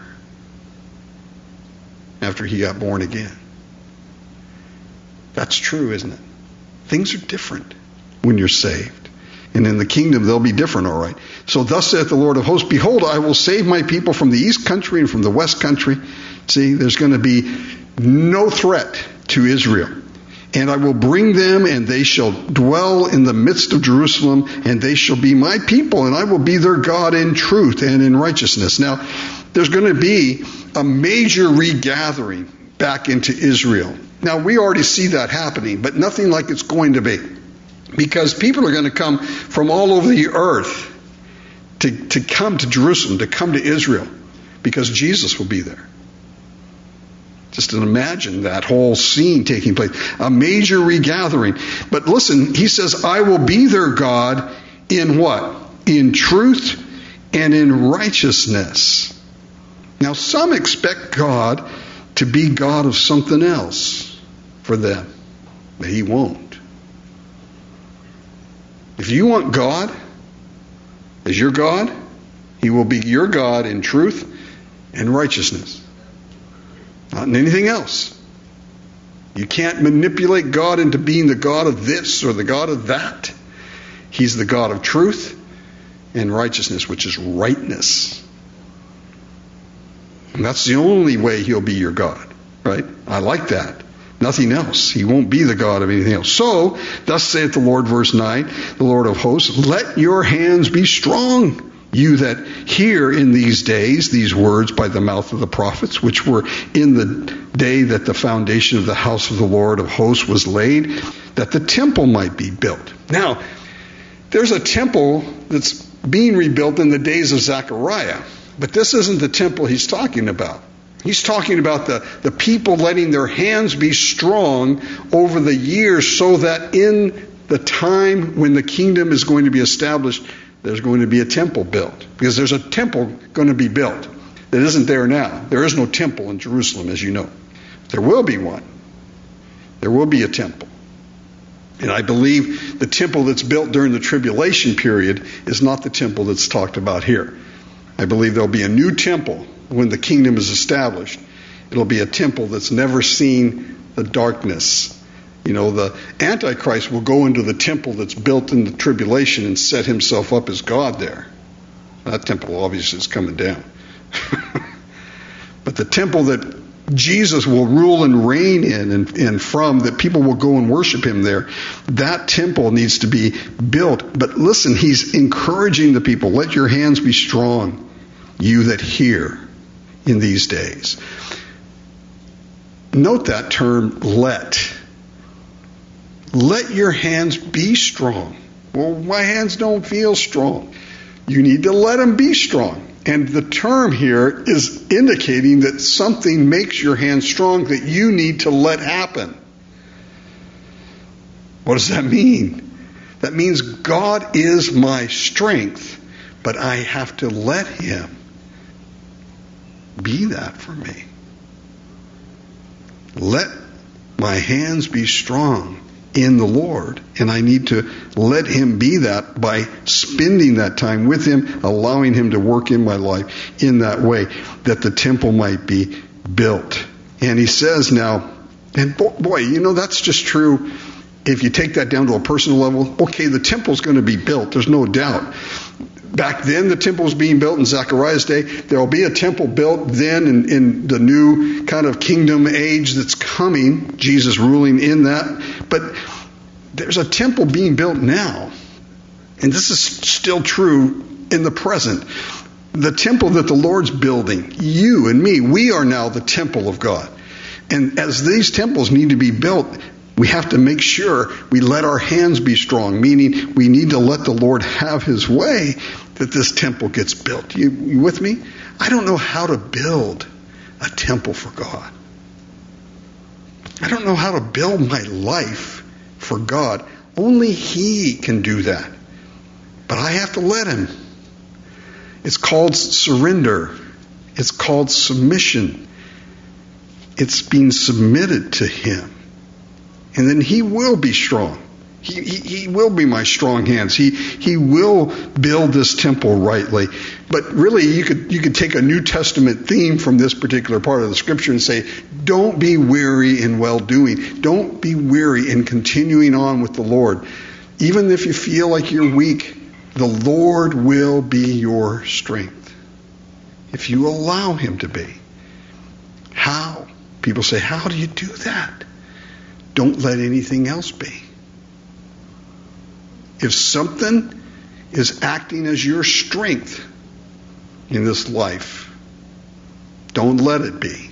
after he got born again. That's true, isn't it? Things are different when you're saved. And in the kingdom, they'll be different, all right. So thus saith the Lord of hosts, behold, I will save my people from the east country and from the west country. See, there's going to be no threat to Israel. And I will bring them, and they shall dwell in the midst of Jerusalem, and they shall be my people, and I will be their God in truth and in righteousness. Now, there's going to be a major regathering back into Israel. Now, we already see that happening, but nothing like it's going to be. Because people are going to come from all over the earth to come to Jerusalem, to come to Israel, because Jesus will be there. Just imagine that whole scene taking place. A major regathering. But listen, he says, I will be their God in what? In truth and in righteousness. Now, some expect God to be God of something else for them, but he won't. If you want God as your God, he will be your God in truth and righteousness. Not in anything else. You can't manipulate God into being the God of this or the God of that. He's the God of truth and righteousness, which is rightness. And that's the only way he'll be your God, right? I like that. Nothing else. He won't be the God of anything else. So, thus saith the Lord, verse 9, the Lord of hosts, let your hands be strong, you that hear in these days these words by the mouth of the prophets, which were in the day that the foundation of the house of the Lord of hosts was laid, that the temple might be built. Now, there's a temple that's being rebuilt in the days of Zechariah, but this isn't the temple he's talking about. He's talking about the people letting their hands be strong over the years so that in the time when the kingdom is going to be established, there's going to be a temple built. Because there's a temple going to be built that isn't there now. There is no temple in Jerusalem, as you know. There will be one. There will be a temple. And I believe the temple that's built during the tribulation period is not the temple that's talked about here. I believe there'll be a new temple when the kingdom is established. It'll be a temple that's never seen the darkness. You know, the Antichrist will go into the temple that's built in the tribulation and set himself up as God there. That temple obviously is coming down. But the temple that Jesus will rule and reign in and from, that people will go and worship him there, that temple needs to be built. But listen, he's encouraging the people, let your hands be strong, you that hear in these days. Note that term, let. Let your hands be strong. Well, my hands don't feel strong. You need to let them be strong. And the term here is indicating that something makes your hands strong that you need to let happen. What does that mean? That means God is my strength, but I have to let him be that for me. Let my hands be strong in the Lord, and I need to let him be that by spending that time with him, allowing him to work in my life in that way, that the temple might be built. And he says now, and boy, you know, that's just true if you take that down to a personal level. Okay, the temple's going to be built, there's no doubt. Back then, the temple was being built in Zechariah's day. There will be a temple built then in the new kind of kingdom age that's coming, Jesus ruling in that. But there's a temple being built now. And this is still true in the present. The temple that the Lord's building, you and me, we are now the temple of God. And as these temples need to be built, we have to make sure we let our hands be strong, meaning we need to let the Lord have his way that this temple gets built. You with me? I don't know how to build a temple for God. I don't know how to build my life for God. Only he can do that. But I have to let him. It's called surrender. It's called submission. It's being submitted to him. And then he will be strong. He will be my strong hands. He will build this temple rightly. But really, you could take a New Testament theme from this particular part of the Scripture and say, don't be weary in well-doing. Don't be weary in continuing on with the Lord. Even if you feel like you're weak, the Lord will be your strength. If you allow him to be. How? People say, how do you do that? Don't let anything else be. If something is acting as your strength in this life, don't let it be.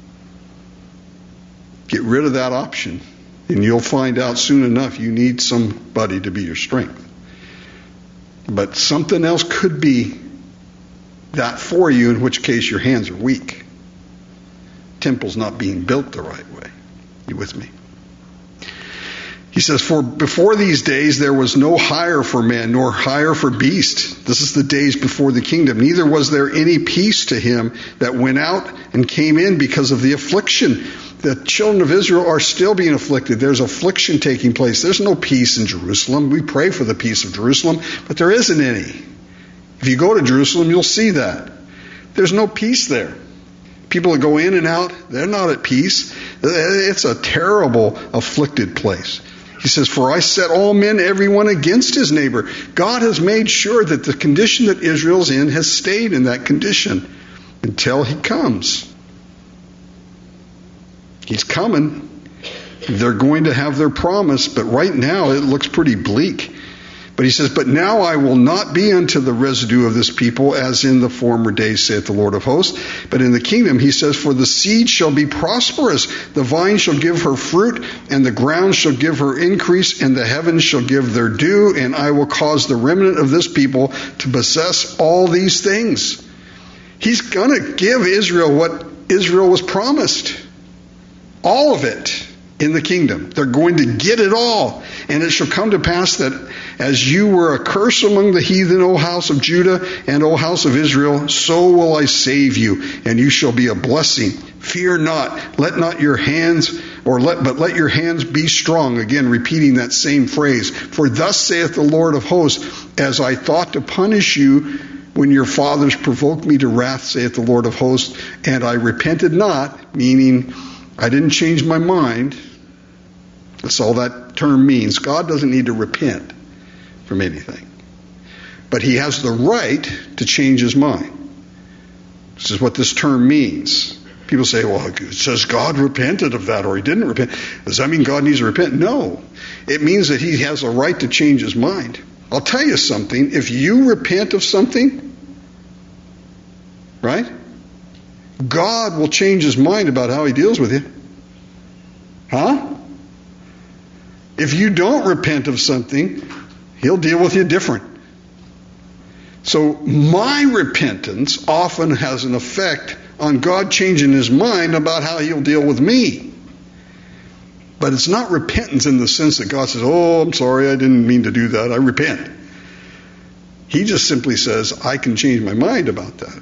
Get rid of that option, and you'll find out soon enough you need somebody to be your strength. But something else could be that for you, in which case your hands are weak. Temple's not being built the right way. You with me? He says, for before these days there was no hire for man, nor hire for beast. This is the days before the kingdom. Neither was there any peace to him that went out and came in because of the affliction. The children of Israel are still being afflicted. There's affliction taking place. There's no peace in Jerusalem. We pray for the peace of Jerusalem, but there isn't any. If you go to Jerusalem, you'll see that. There's no peace there. People that go in and out, they're not at peace. It's a terrible, afflicted place. He says, for I set all men, everyone against his neighbor. God has made sure that the condition that Israel's in has stayed in that condition until he comes. He's coming. They're going to have their promise, but right now it looks pretty bleak. But he says, but now I will not be unto the residue of this people as in the former days, saith the Lord of hosts. But in the kingdom, he says, for the seed shall be prosperous. The vine shall give her fruit, and the ground shall give her increase, and the heavens shall give their dew, and I will cause the remnant of this people to possess all these things. He's going to give Israel what Israel was promised. All of it. In the kingdom. They're going to get it all. And it shall come to pass that as you were a curse among the heathen, O house of Judah, and O house of Israel, so will I save you, and you shall be a blessing. Fear not, let not your hands, but let your hands be strong. Again, repeating that same phrase. For thus saith the Lord of hosts, as I thought to punish you when your fathers provoked me to wrath, saith the Lord of hosts, and I repented not, meaning I didn't change my mind. That's all that term means. God doesn't need to repent from anything. But he has the right to change his mind. This is what this term means. People say, well, it says God repented of that, or he didn't repent. Does that mean God needs to repent? No. It means that he has a right to change his mind. I'll tell you something. If you repent of something, right? God will change his mind about how he deals with you. Huh? If you don't repent of something, he'll deal with you different. So my repentance often has an effect on God changing his mind about how he'll deal with me. But it's not repentance in the sense that God says, oh, I'm sorry, I didn't mean to do that, I repent. He just simply says, I can change my mind about that.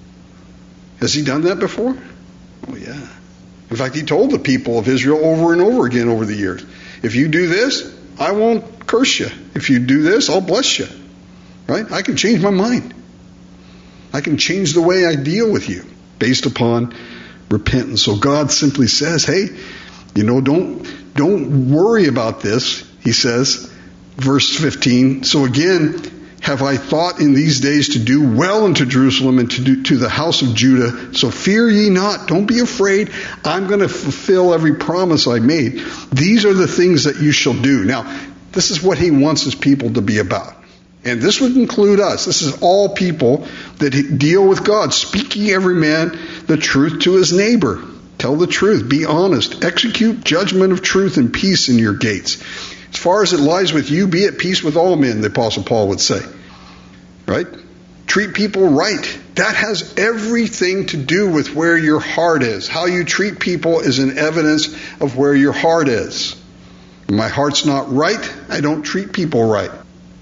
Has he done that before? Oh, yeah. In fact, he told the people of Israel over and over again over the years, if you do this, I won't curse you. If you do this, I'll bless you. Right? I can change my mind. I can change the way I deal with you based upon repentance. So God simply says, hey, don't worry about this. He says, verse 15, so again, have I thought in these days to do well unto Jerusalem and to the house of Judah. So fear ye not. Don't be afraid. I'm going to fulfill every promise I made. These are the things that you shall do. Now, this is what he wants his people to be about. And this would include us. This is all people that deal with God. Speak ye every man the truth to his neighbor. Tell the truth. Be honest. Execute judgment of truth and peace in your gates. As far as it lies with you, be at peace with all men, the Apostle Paul would say. Right? Treat people right. That has everything to do with where your heart is. How you treat people is an evidence of where your heart is. When my heart's not right, I don't treat people right.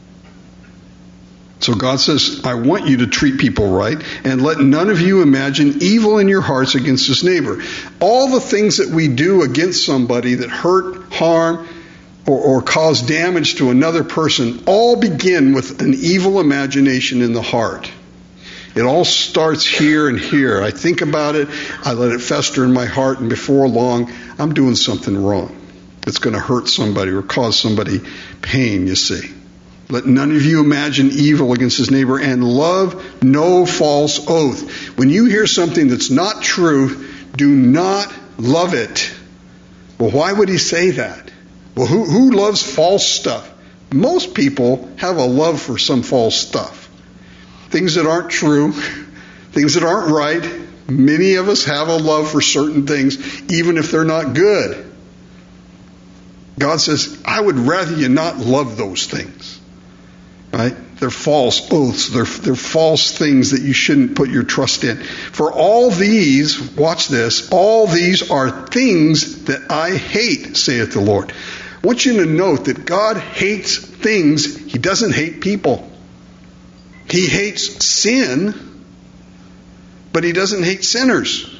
So God says, I want you to treat people right, and let none of you imagine evil in your hearts against his neighbor. All the things that we do against somebody that hurt, harm, or cause damage to another person all begin with an evil imagination in the heart. It all starts here and here. I think about it, I let it fester in my heart, and before long, I'm doing something wrong. It's going to hurt somebody or cause somebody pain, you see. Let none of you imagine evil against his neighbor, and love no false oath. When you hear something that's not true, do not love it. Well, why would he say that? Well, who loves false stuff? Most people have a love for some false stuff. Things that aren't true, things that aren't right. Many of us have a love for certain things, even if they're not good. God says, I would rather you not love those things. Right? They're false oaths. They're false things that you shouldn't put your trust in. For all these, watch this, all these are things that I hate, saith the Lord. I want you to note that God hates things. He doesn't hate people. He hates sin, but he doesn't hate sinners.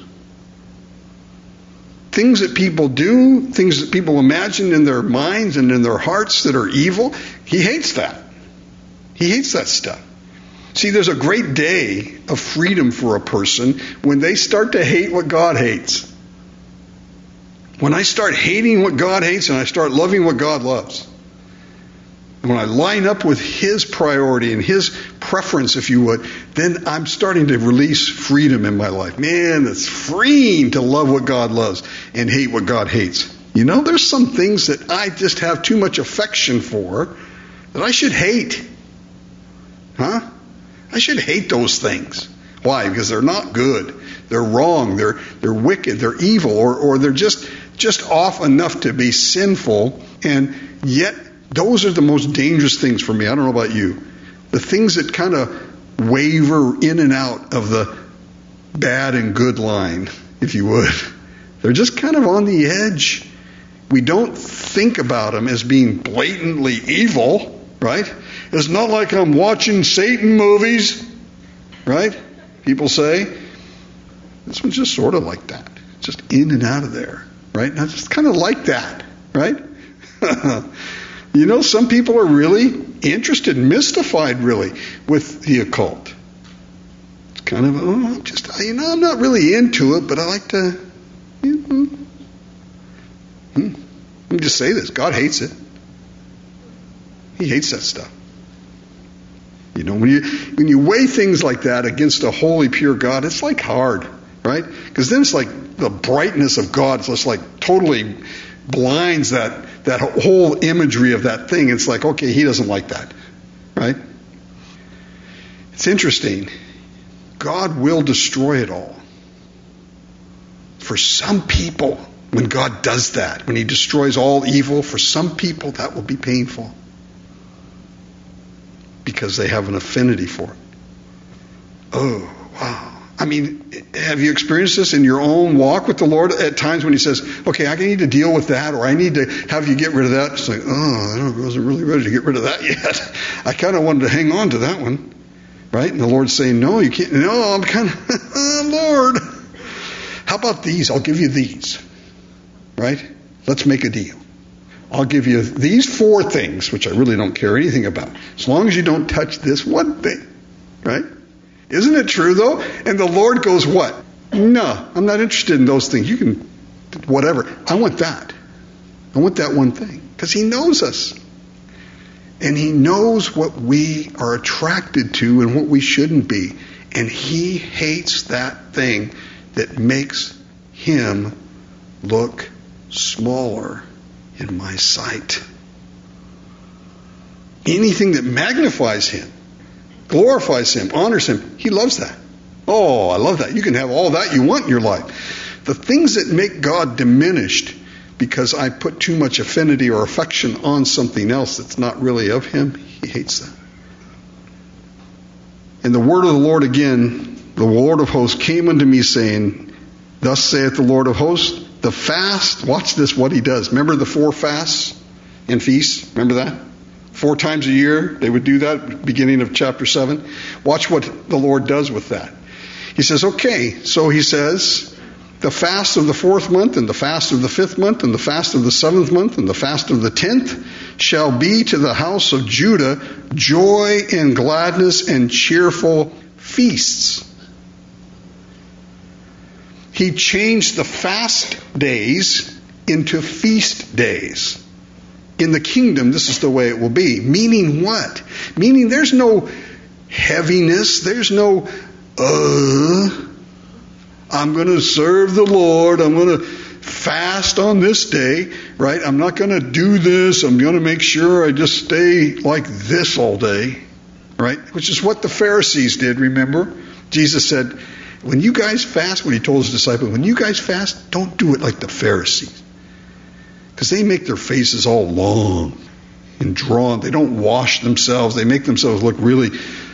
Things that people do, things that people imagine in their minds and in their hearts that are evil, he hates that. He hates that stuff. See, there's a great day of freedom for a person when they start to hate what God hates. When I start hating what God hates and I start loving what God loves. When I line up with his priority and his preference, if you would, then I'm starting to release freedom in my life. Man, it's freeing to love what God loves and hate what God hates. You know, there's some things that I just have too much affection for that I should hate. Huh? I should hate those things. Why? Because they're not good. They're wrong. They're wicked. They're evil. Or they're just off enough to be sinful. And yet, those are the most dangerous things for me. I don't know about you. The things that kind of waver in and out of the bad and good line, if you would. They're just kind of on the edge. We don't think about them as being blatantly evil, right? It's not like I'm watching Satan movies, right? People say. This one's just sort of like that. Just in and out of there, right? Now, just kind of like that, right? You know, some people are really interested, mystified really, with the occult. It's kind of, I'm not really into it, but I like to, Let me just say this. God hates it. He hates that stuff. You know, when you weigh things like that against a holy, pure God, it's like hard, right? Because then it's like the brightness of God just like totally blinds that whole imagery of that thing. It's like, okay, he doesn't like that, right? It's interesting. God will destroy it all. For some people, when God does that, when he destroys all evil, for some people that will be painful. Because they have an affinity for it. Oh, wow. I mean, have you experienced this in your own walk with the Lord at times when he says, okay, I need to deal with that, or I need to have you get rid of that? It's like, I wasn't really ready to get rid of that yet. I kind of wanted to hang on to that one. Right? And the Lord's saying, no, you can't. No, I'm kind of, Lord. How about these? I'll give you these. Right? Let's make a deal. I'll give you these 4 things, which I really don't care anything about, as long as you don't touch this one thing. Right? Isn't it true, though? And the Lord goes, what? No, I'm not interested in those things. You can, whatever. I want that. I want that one thing. Because he knows us. And he knows what we are attracted to and what we shouldn't be. And he hates that thing that makes him look smaller in my sight. Anything that magnifies him, glorifies him, honors him, he loves that. Oh, I love that. You can have all that you want in your life. The things that make God diminished because I put too much affinity or affection on something else that's not really of him, he hates that. And the word of the Lord again, the Lord of hosts came unto me saying, thus saith the Lord of hosts, the fast, watch this, what he does. Remember the 4 fasts and feasts? Remember that? 4 times a year, they would do that, beginning of chapter 7. Watch what the Lord does with that. He says, okay, so he says, the fast of the 4th month, and the fast of the 5th month, and the fast of the 7th month, and the fast of the 10th shall be to the house of Judah joy and gladness and cheerful feasts. He changed the fast days into feast days. In the kingdom, this is the way it will be. Meaning what? Meaning there's no heaviness, there's no I'm going to serve the Lord. I'm going to fast on this day, right? I'm not going to do this. I'm going to make sure I just stay like this all day, right? Which is what the Pharisees did, remember? Jesus said, when you guys fast, when he told his disciples, when you guys fast, don't do it like the Pharisees. Because they make their faces all long. and drawn. They don't wash themselves. They make themselves look really,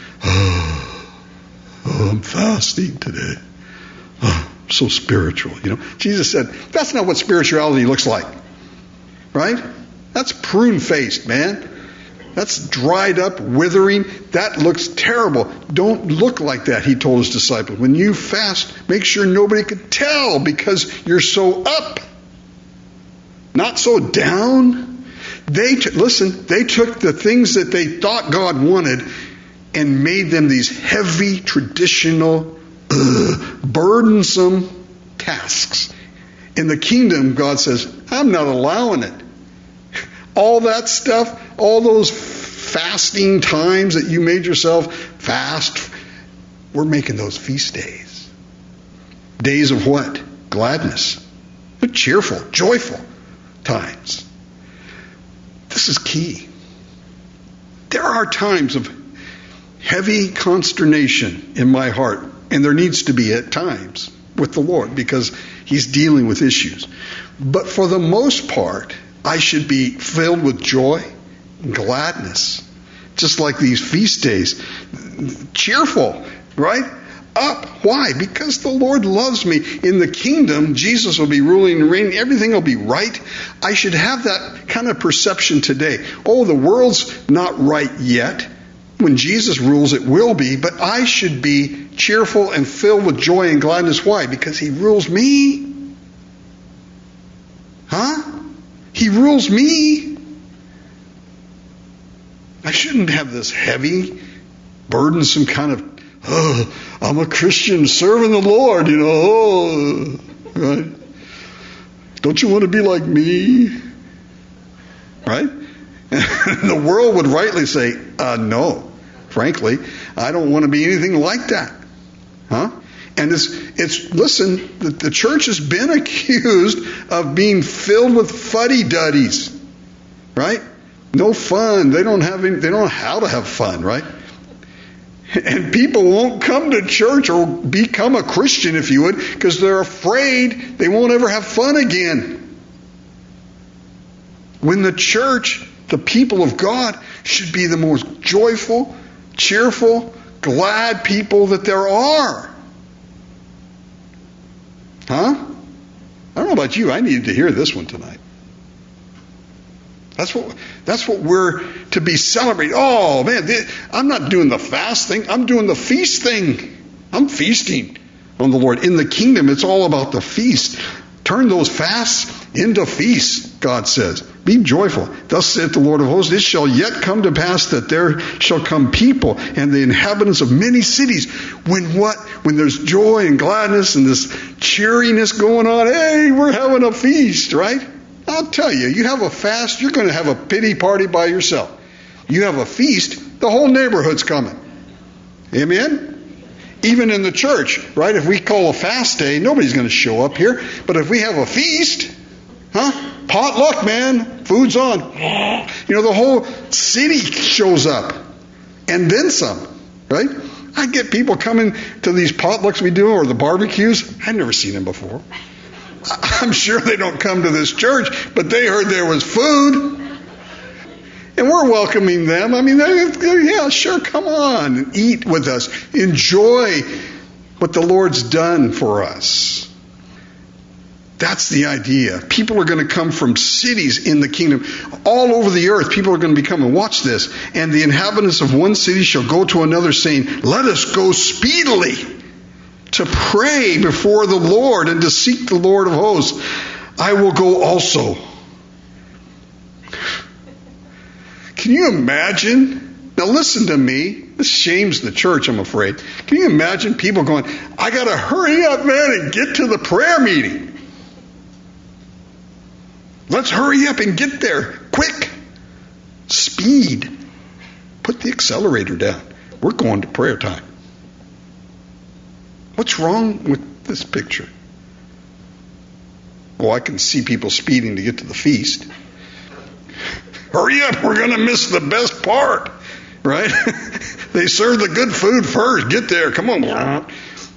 I'm fasting today. I'm so spiritual. Jesus said, that's not what spirituality looks like. Right? That's prune-faced, man. That's dried up, withering. That looks terrible. Don't look like that, he told his disciples. When you fast, make sure nobody could tell because you're so up, not so down. They took the things that they thought God wanted and made them these heavy, traditional, burdensome tasks. In the kingdom, God says, I'm not allowing it. All that stuff, all those fasting times that you made yourself fast, we're making those feast days. Days of what? Gladness. They're cheerful, joyful times. This is key. There are times of heavy consternation in my heart, and there needs to be at times with the Lord because He's dealing with issues. But for the most part, I should be filled with joy and gladness, just like these feast days. Cheerful, right? Up. Why? Because the Lord loves me. In the kingdom, Jesus will be ruling and reigning. Everything will be right. I should have that kind of perception today. Oh, the world's not right yet. When Jesus rules, it will be. But I should be cheerful and filled with joy and gladness. Why? Because He rules me. Huh? He rules me. I shouldn't have this heavy, burdensome kind of, I'm a Christian serving the Lord, right? Don't you want to be like me? Right? And the world would rightly say, no, frankly, I don't want to be anything like that. Huh? And listen, the church has been accused of being filled with fuddy-duddies, right? No fun. They don't know how to have fun, right? And people won't come to church or become a Christian, if you would, because they're afraid they won't ever have fun again. When the church, the people of God, should be the most joyful, cheerful, glad people that there are. Huh? I don't know about you. I needed to hear this one tonight. That's what we're to be celebrating. Oh, man, I'm not doing the fast thing. I'm doing the feast thing. I'm feasting on the Lord. In the kingdom, it's all about the feast. Turn those fasts into feasts, God says. Be joyful. Thus saith the Lord of hosts, it shall yet come to pass that there shall come people and the inhabitants of many cities. When what? When there's joy and gladness and this cheeriness going on. Hey, we're having a feast, right? I'll tell you, you have a fast, you're going to have a pity party by yourself. You have a feast, the whole neighborhood's coming. Amen? Even in the church, right? If we call a fast day, nobody's going to show up here. But if we have a feast, potluck, man, food's on. The whole city shows up. And then some, right? I get people coming to these potlucks we do or the barbecues. I've never seen them before. I'm sure they don't come to this church, but they heard there was food. And we're welcoming them. I mean, yeah, sure, come on and eat with us. Enjoy what the Lord's done for us. That's the idea. People are going to come from cities in the kingdom. All over the earth, people are going to be coming. Watch this. And the inhabitants of one city shall go to another, saying, let us go speedily to pray before the Lord and to seek the Lord of hosts. I will go also. Can you imagine? Now listen to me. This shames the church, I'm afraid. Can you imagine people going, I got to hurry up, man, and get to the prayer meeting. Let's hurry up and get there. Quick. Speed. Put the accelerator down. We're going to prayer time. What's wrong with this picture? Oh, I can see people speeding to get to the feast. Hurry up, we're going to miss the best part, right? They serve the good food first. Get there, come on. But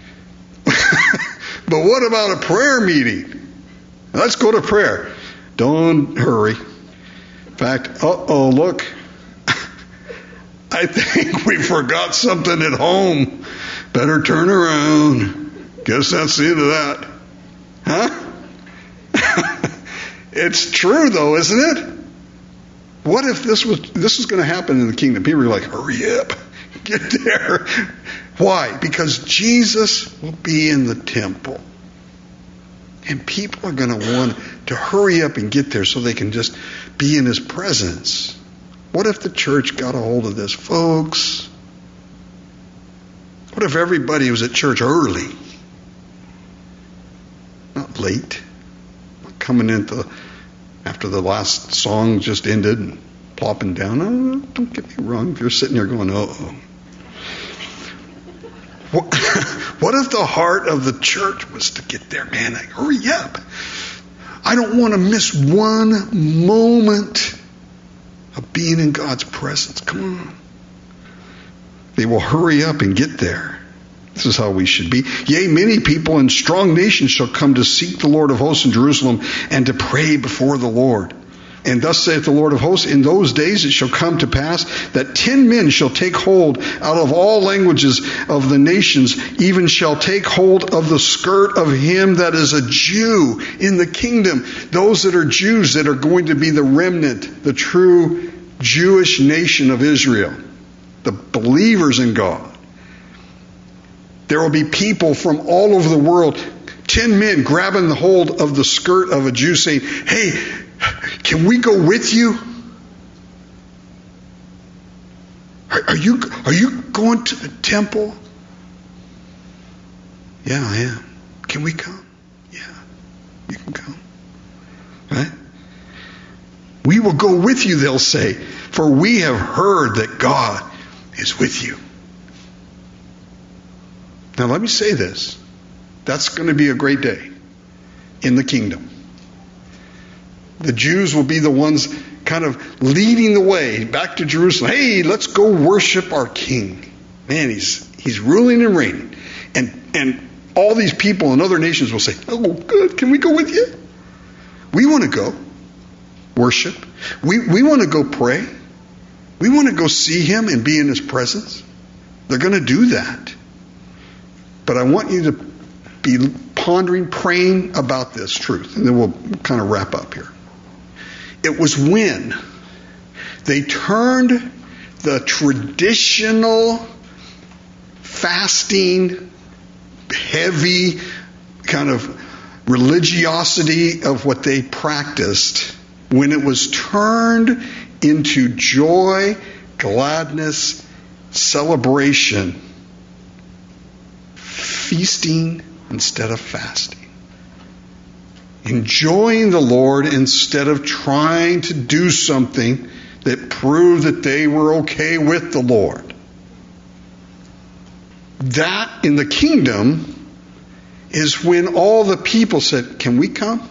what about a prayer meeting? Let's go to prayer. Don't hurry. fact, look, I think we forgot something at home. Better turn around. Guess that's the end of that. Huh? It's true though, isn't it? What if this was going to happen in the kingdom? People are like, hurry up, get there. Why? Because Jesus will be in the temple. And people are going to want to hurry up and get there so they can just be in His presence. What if the church got a hold of this, folks? What if everybody was at church early? Not late. Not coming in after the last song just ended and plopping down. Oh, don't get me wrong. If you're sitting there going, uh-oh. What if the heart of the church was to get there? Man, hurry up. I don't want to miss one moment of being in God's presence. Come on. They will hurry up and get there. This is how we should be. Yea, many people in strong nations shall come to seek the Lord of hosts in Jerusalem and to pray before the Lord. And thus saith the Lord of hosts, in those days it shall come to pass that 10 men shall take hold out of all languages of the nations, even shall take hold of the skirt of him that is a Jew in the kingdom. Those that are Jews that are going to be the remnant, the true Jewish nation of Israel, the believers in God. There will be people from all over the world, 10 men grabbing the hold of the skirt of a Jew saying, hey, can we go with you? Are you going to the temple? Yeah, I am. Can we come? Yeah, you can come. Right? We will go with you, they'll say, for we have heard that God is with you. Now let me say this. That's going to be a great day in the kingdom. The Jews will be the ones kind of leading the way back to Jerusalem. Hey, let's go worship our King. Man, he's ruling and reigning. And all these people in other nations will say, oh, good, can we go with you? We want to go worship. We want to go pray. We want to go see Him and be in His presence. They're going to do that. But I want you to be pondering, praying about this truth. And then we'll kind of wrap up here. It was when they turned the traditional fasting, heavy kind of religiosity of what they practiced, when it was turned into joy, gladness, celebration, feasting instead of fasting. Enjoying the Lord instead of trying to do something that proved that they were okay with the Lord. That in the kingdom is when all the people said, can we come?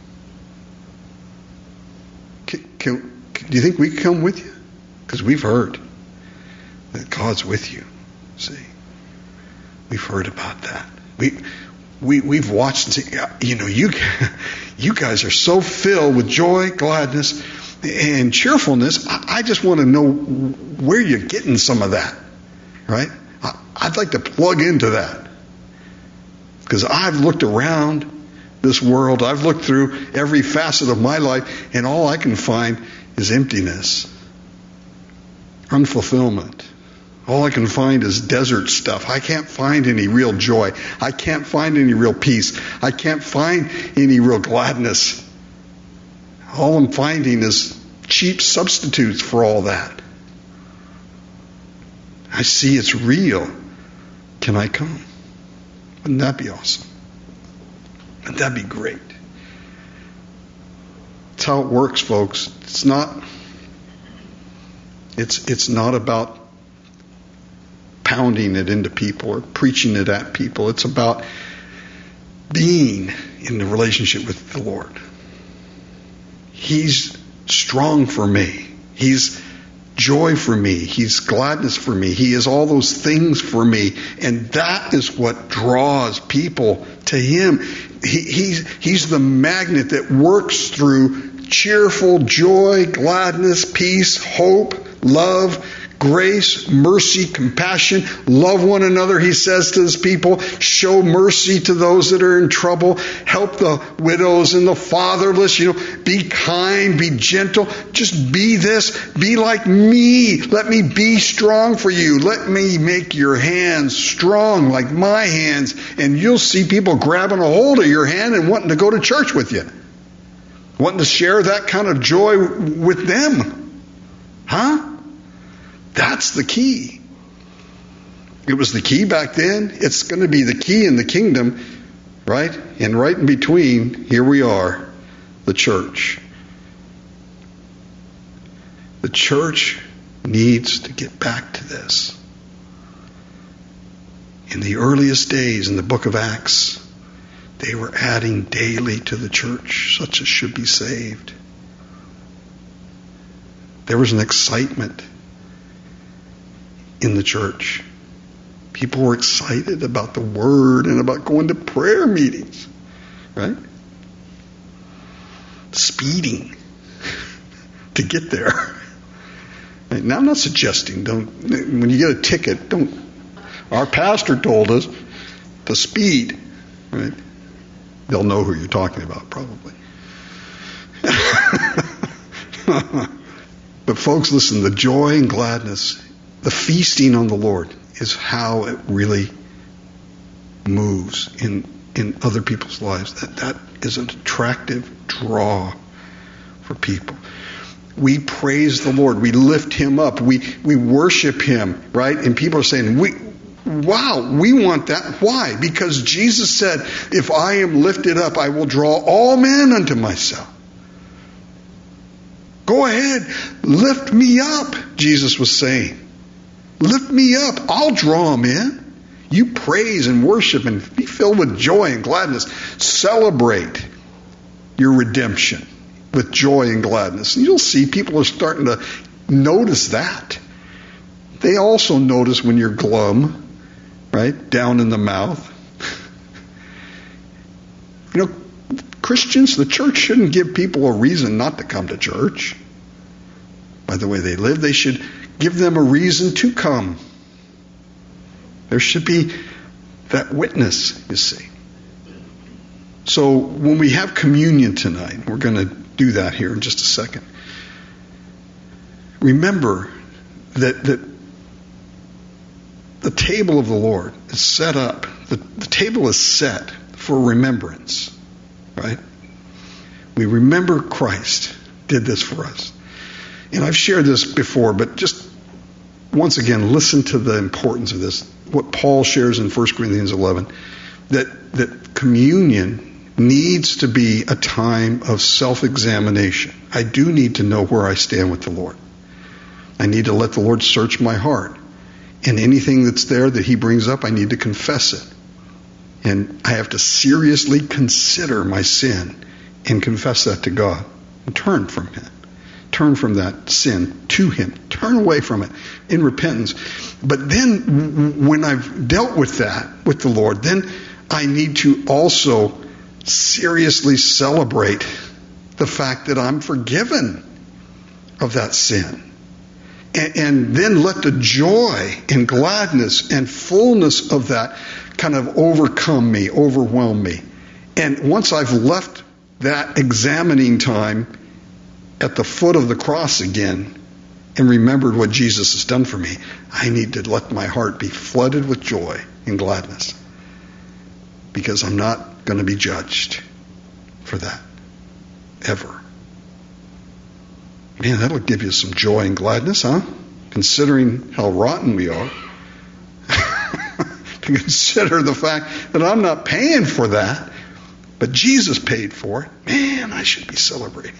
Do you think we can come with you? Because we've heard that God's with you. See? We've heard about that. We've watched and say, you guys are so filled with joy, gladness, and cheerfulness. I just want to know where you're getting some of that, right? I'd like to plug into that because I've looked around this world. I've looked through every facet of my life, and all I can find is emptiness, unfulfillment. All I can find is desert stuff. I can't find any real joy. I can't find any real peace. I can't find any real gladness. All I'm finding is cheap substitutes for all that. I see it's real. Can I come? Wouldn't that be awesome? Wouldn't that be great? That's how it works, folks. It's not about pounding it into people or preaching it at people. It's about being in the relationship with the Lord. He's strong for me. He's joy for me. He's gladness for me. He is all those things for me. And that is what draws people to Him. He's the magnet that works through cheerful, joy, gladness, peace, hope, love, grace, mercy, compassion. Love one another, he says to his people. Show mercy to those that are in trouble. Help the widows and the fatherless. Be kind, be gentle. Just be this. Be like me. Let me be strong for you. Let me make your hands strong like my hands. And you'll see people grabbing a hold of your hand and wanting to go to church with you. Wanting to share that kind of joy with them. Huh? That's the key. It was the key back then. It's going to be the key in the kingdom, right? And right in between, here we are, the church. The church needs to get back to this. In the earliest days in the book of Acts, they were adding daily to the church, such as should be saved. There was an excitement in the church. People were excited about the word and about going to prayer meetings, right? Speeding to get there. Right? Now, I'm not suggesting when you get a ticket, don't. Our pastor told us to speed, right? They'll know who you're talking about, probably. But folks, listen, the joy and gladness, the feasting on the Lord is how it really moves in other people's lives. That is an attractive draw for people. We praise the Lord. We lift him up. We worship him, right? And people are saying, wow, we want that. Why? Because Jesus said, if I am lifted up, I will draw all men unto myself. Go ahead, lift me up, Jesus was saying. Lift me up. I'll draw them in. You praise and worship and be filled with joy and gladness. Celebrate your redemption with joy and gladness. And you'll see people are starting to notice that. They also notice when you're glum, right? Down in the mouth. Christians, the church shouldn't give people a reason not to come to church. By the way they live, they should give them a reason to come. There should be that witness, you see. So when we have communion tonight, we're going to do that here in just a second. Remember that the table of the Lord is set up. The table is set for remembrance, right? We remember Christ did this for us. And I've shared this before, but just once again, listen to the importance of this. What Paul shares in 1 Corinthians 11, that communion needs to be a time of self-examination. I do need to know where I stand with the Lord. I need to let the Lord search my heart. And anything that's there that he brings up, I need to confess it. And I have to seriously consider my sin and confess that to God and turn from him. Turn from that sin to him. Turn away from it in repentance. But then when I've dealt with that with the Lord, then I need to also seriously celebrate the fact that I'm forgiven of that sin. And then let the joy and gladness and fullness of that kind of overwhelm me. And once I've left that examining time at the foot of the cross again and remembered what Jesus has done for me, I need to let my heart be flooded with joy and gladness. Because I'm not going to be judged for that. Ever. Man, that'll give you some joy and gladness, huh? Considering how rotten we are. To consider the fact that I'm not paying for that, but Jesus paid for it. Man, I should be celebrating.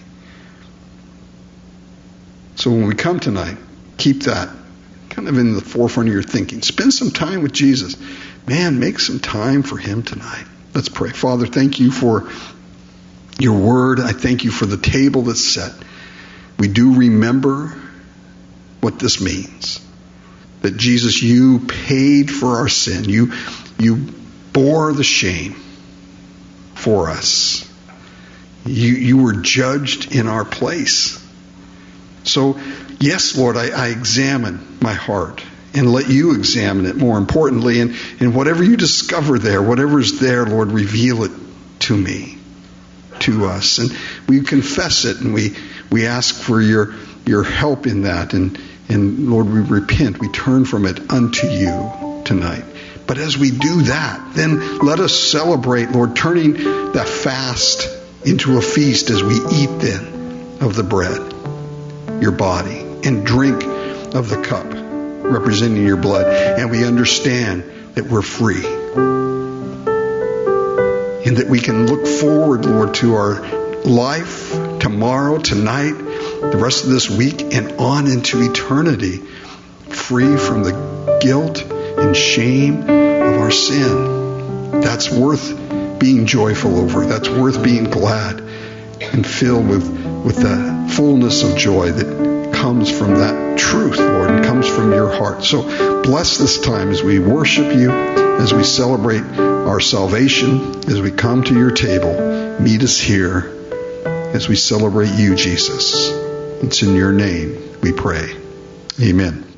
So when we come tonight, keep that kind of in the forefront of your thinking. Spend some time with Jesus. Man, make some time for him tonight. Let's pray. Father, thank you for your word. I thank you for the table that's set. We do remember what this means. That Jesus, you paid for our sin. You bore the shame for us. You were judged in our place. So, yes, Lord, I examine my heart and let you examine it more importantly. And whatever you discover there, whatever's there, Lord, reveal it to me, to us. And we confess it and we ask for your help in that. And Lord, we repent. We turn from it unto you tonight. But as we do that, then let us celebrate, Lord, turning that fast into a feast as we eat then of the bread, your body, and drink of the cup representing your blood. And we understand that we're free. And that we can look forward, Lord, to our life tomorrow, tonight, the rest of this week, and on into eternity, free from the guilt and shame of our sin. That's worth being joyful over. That's worth being glad and filled with the fullness of joy that comes from that truth, Lord, and comes from your heart. So bless this time as we worship you, as we celebrate our salvation, as we come to your table. Meet us here as we celebrate you, Jesus. It's in your name we pray. Amen.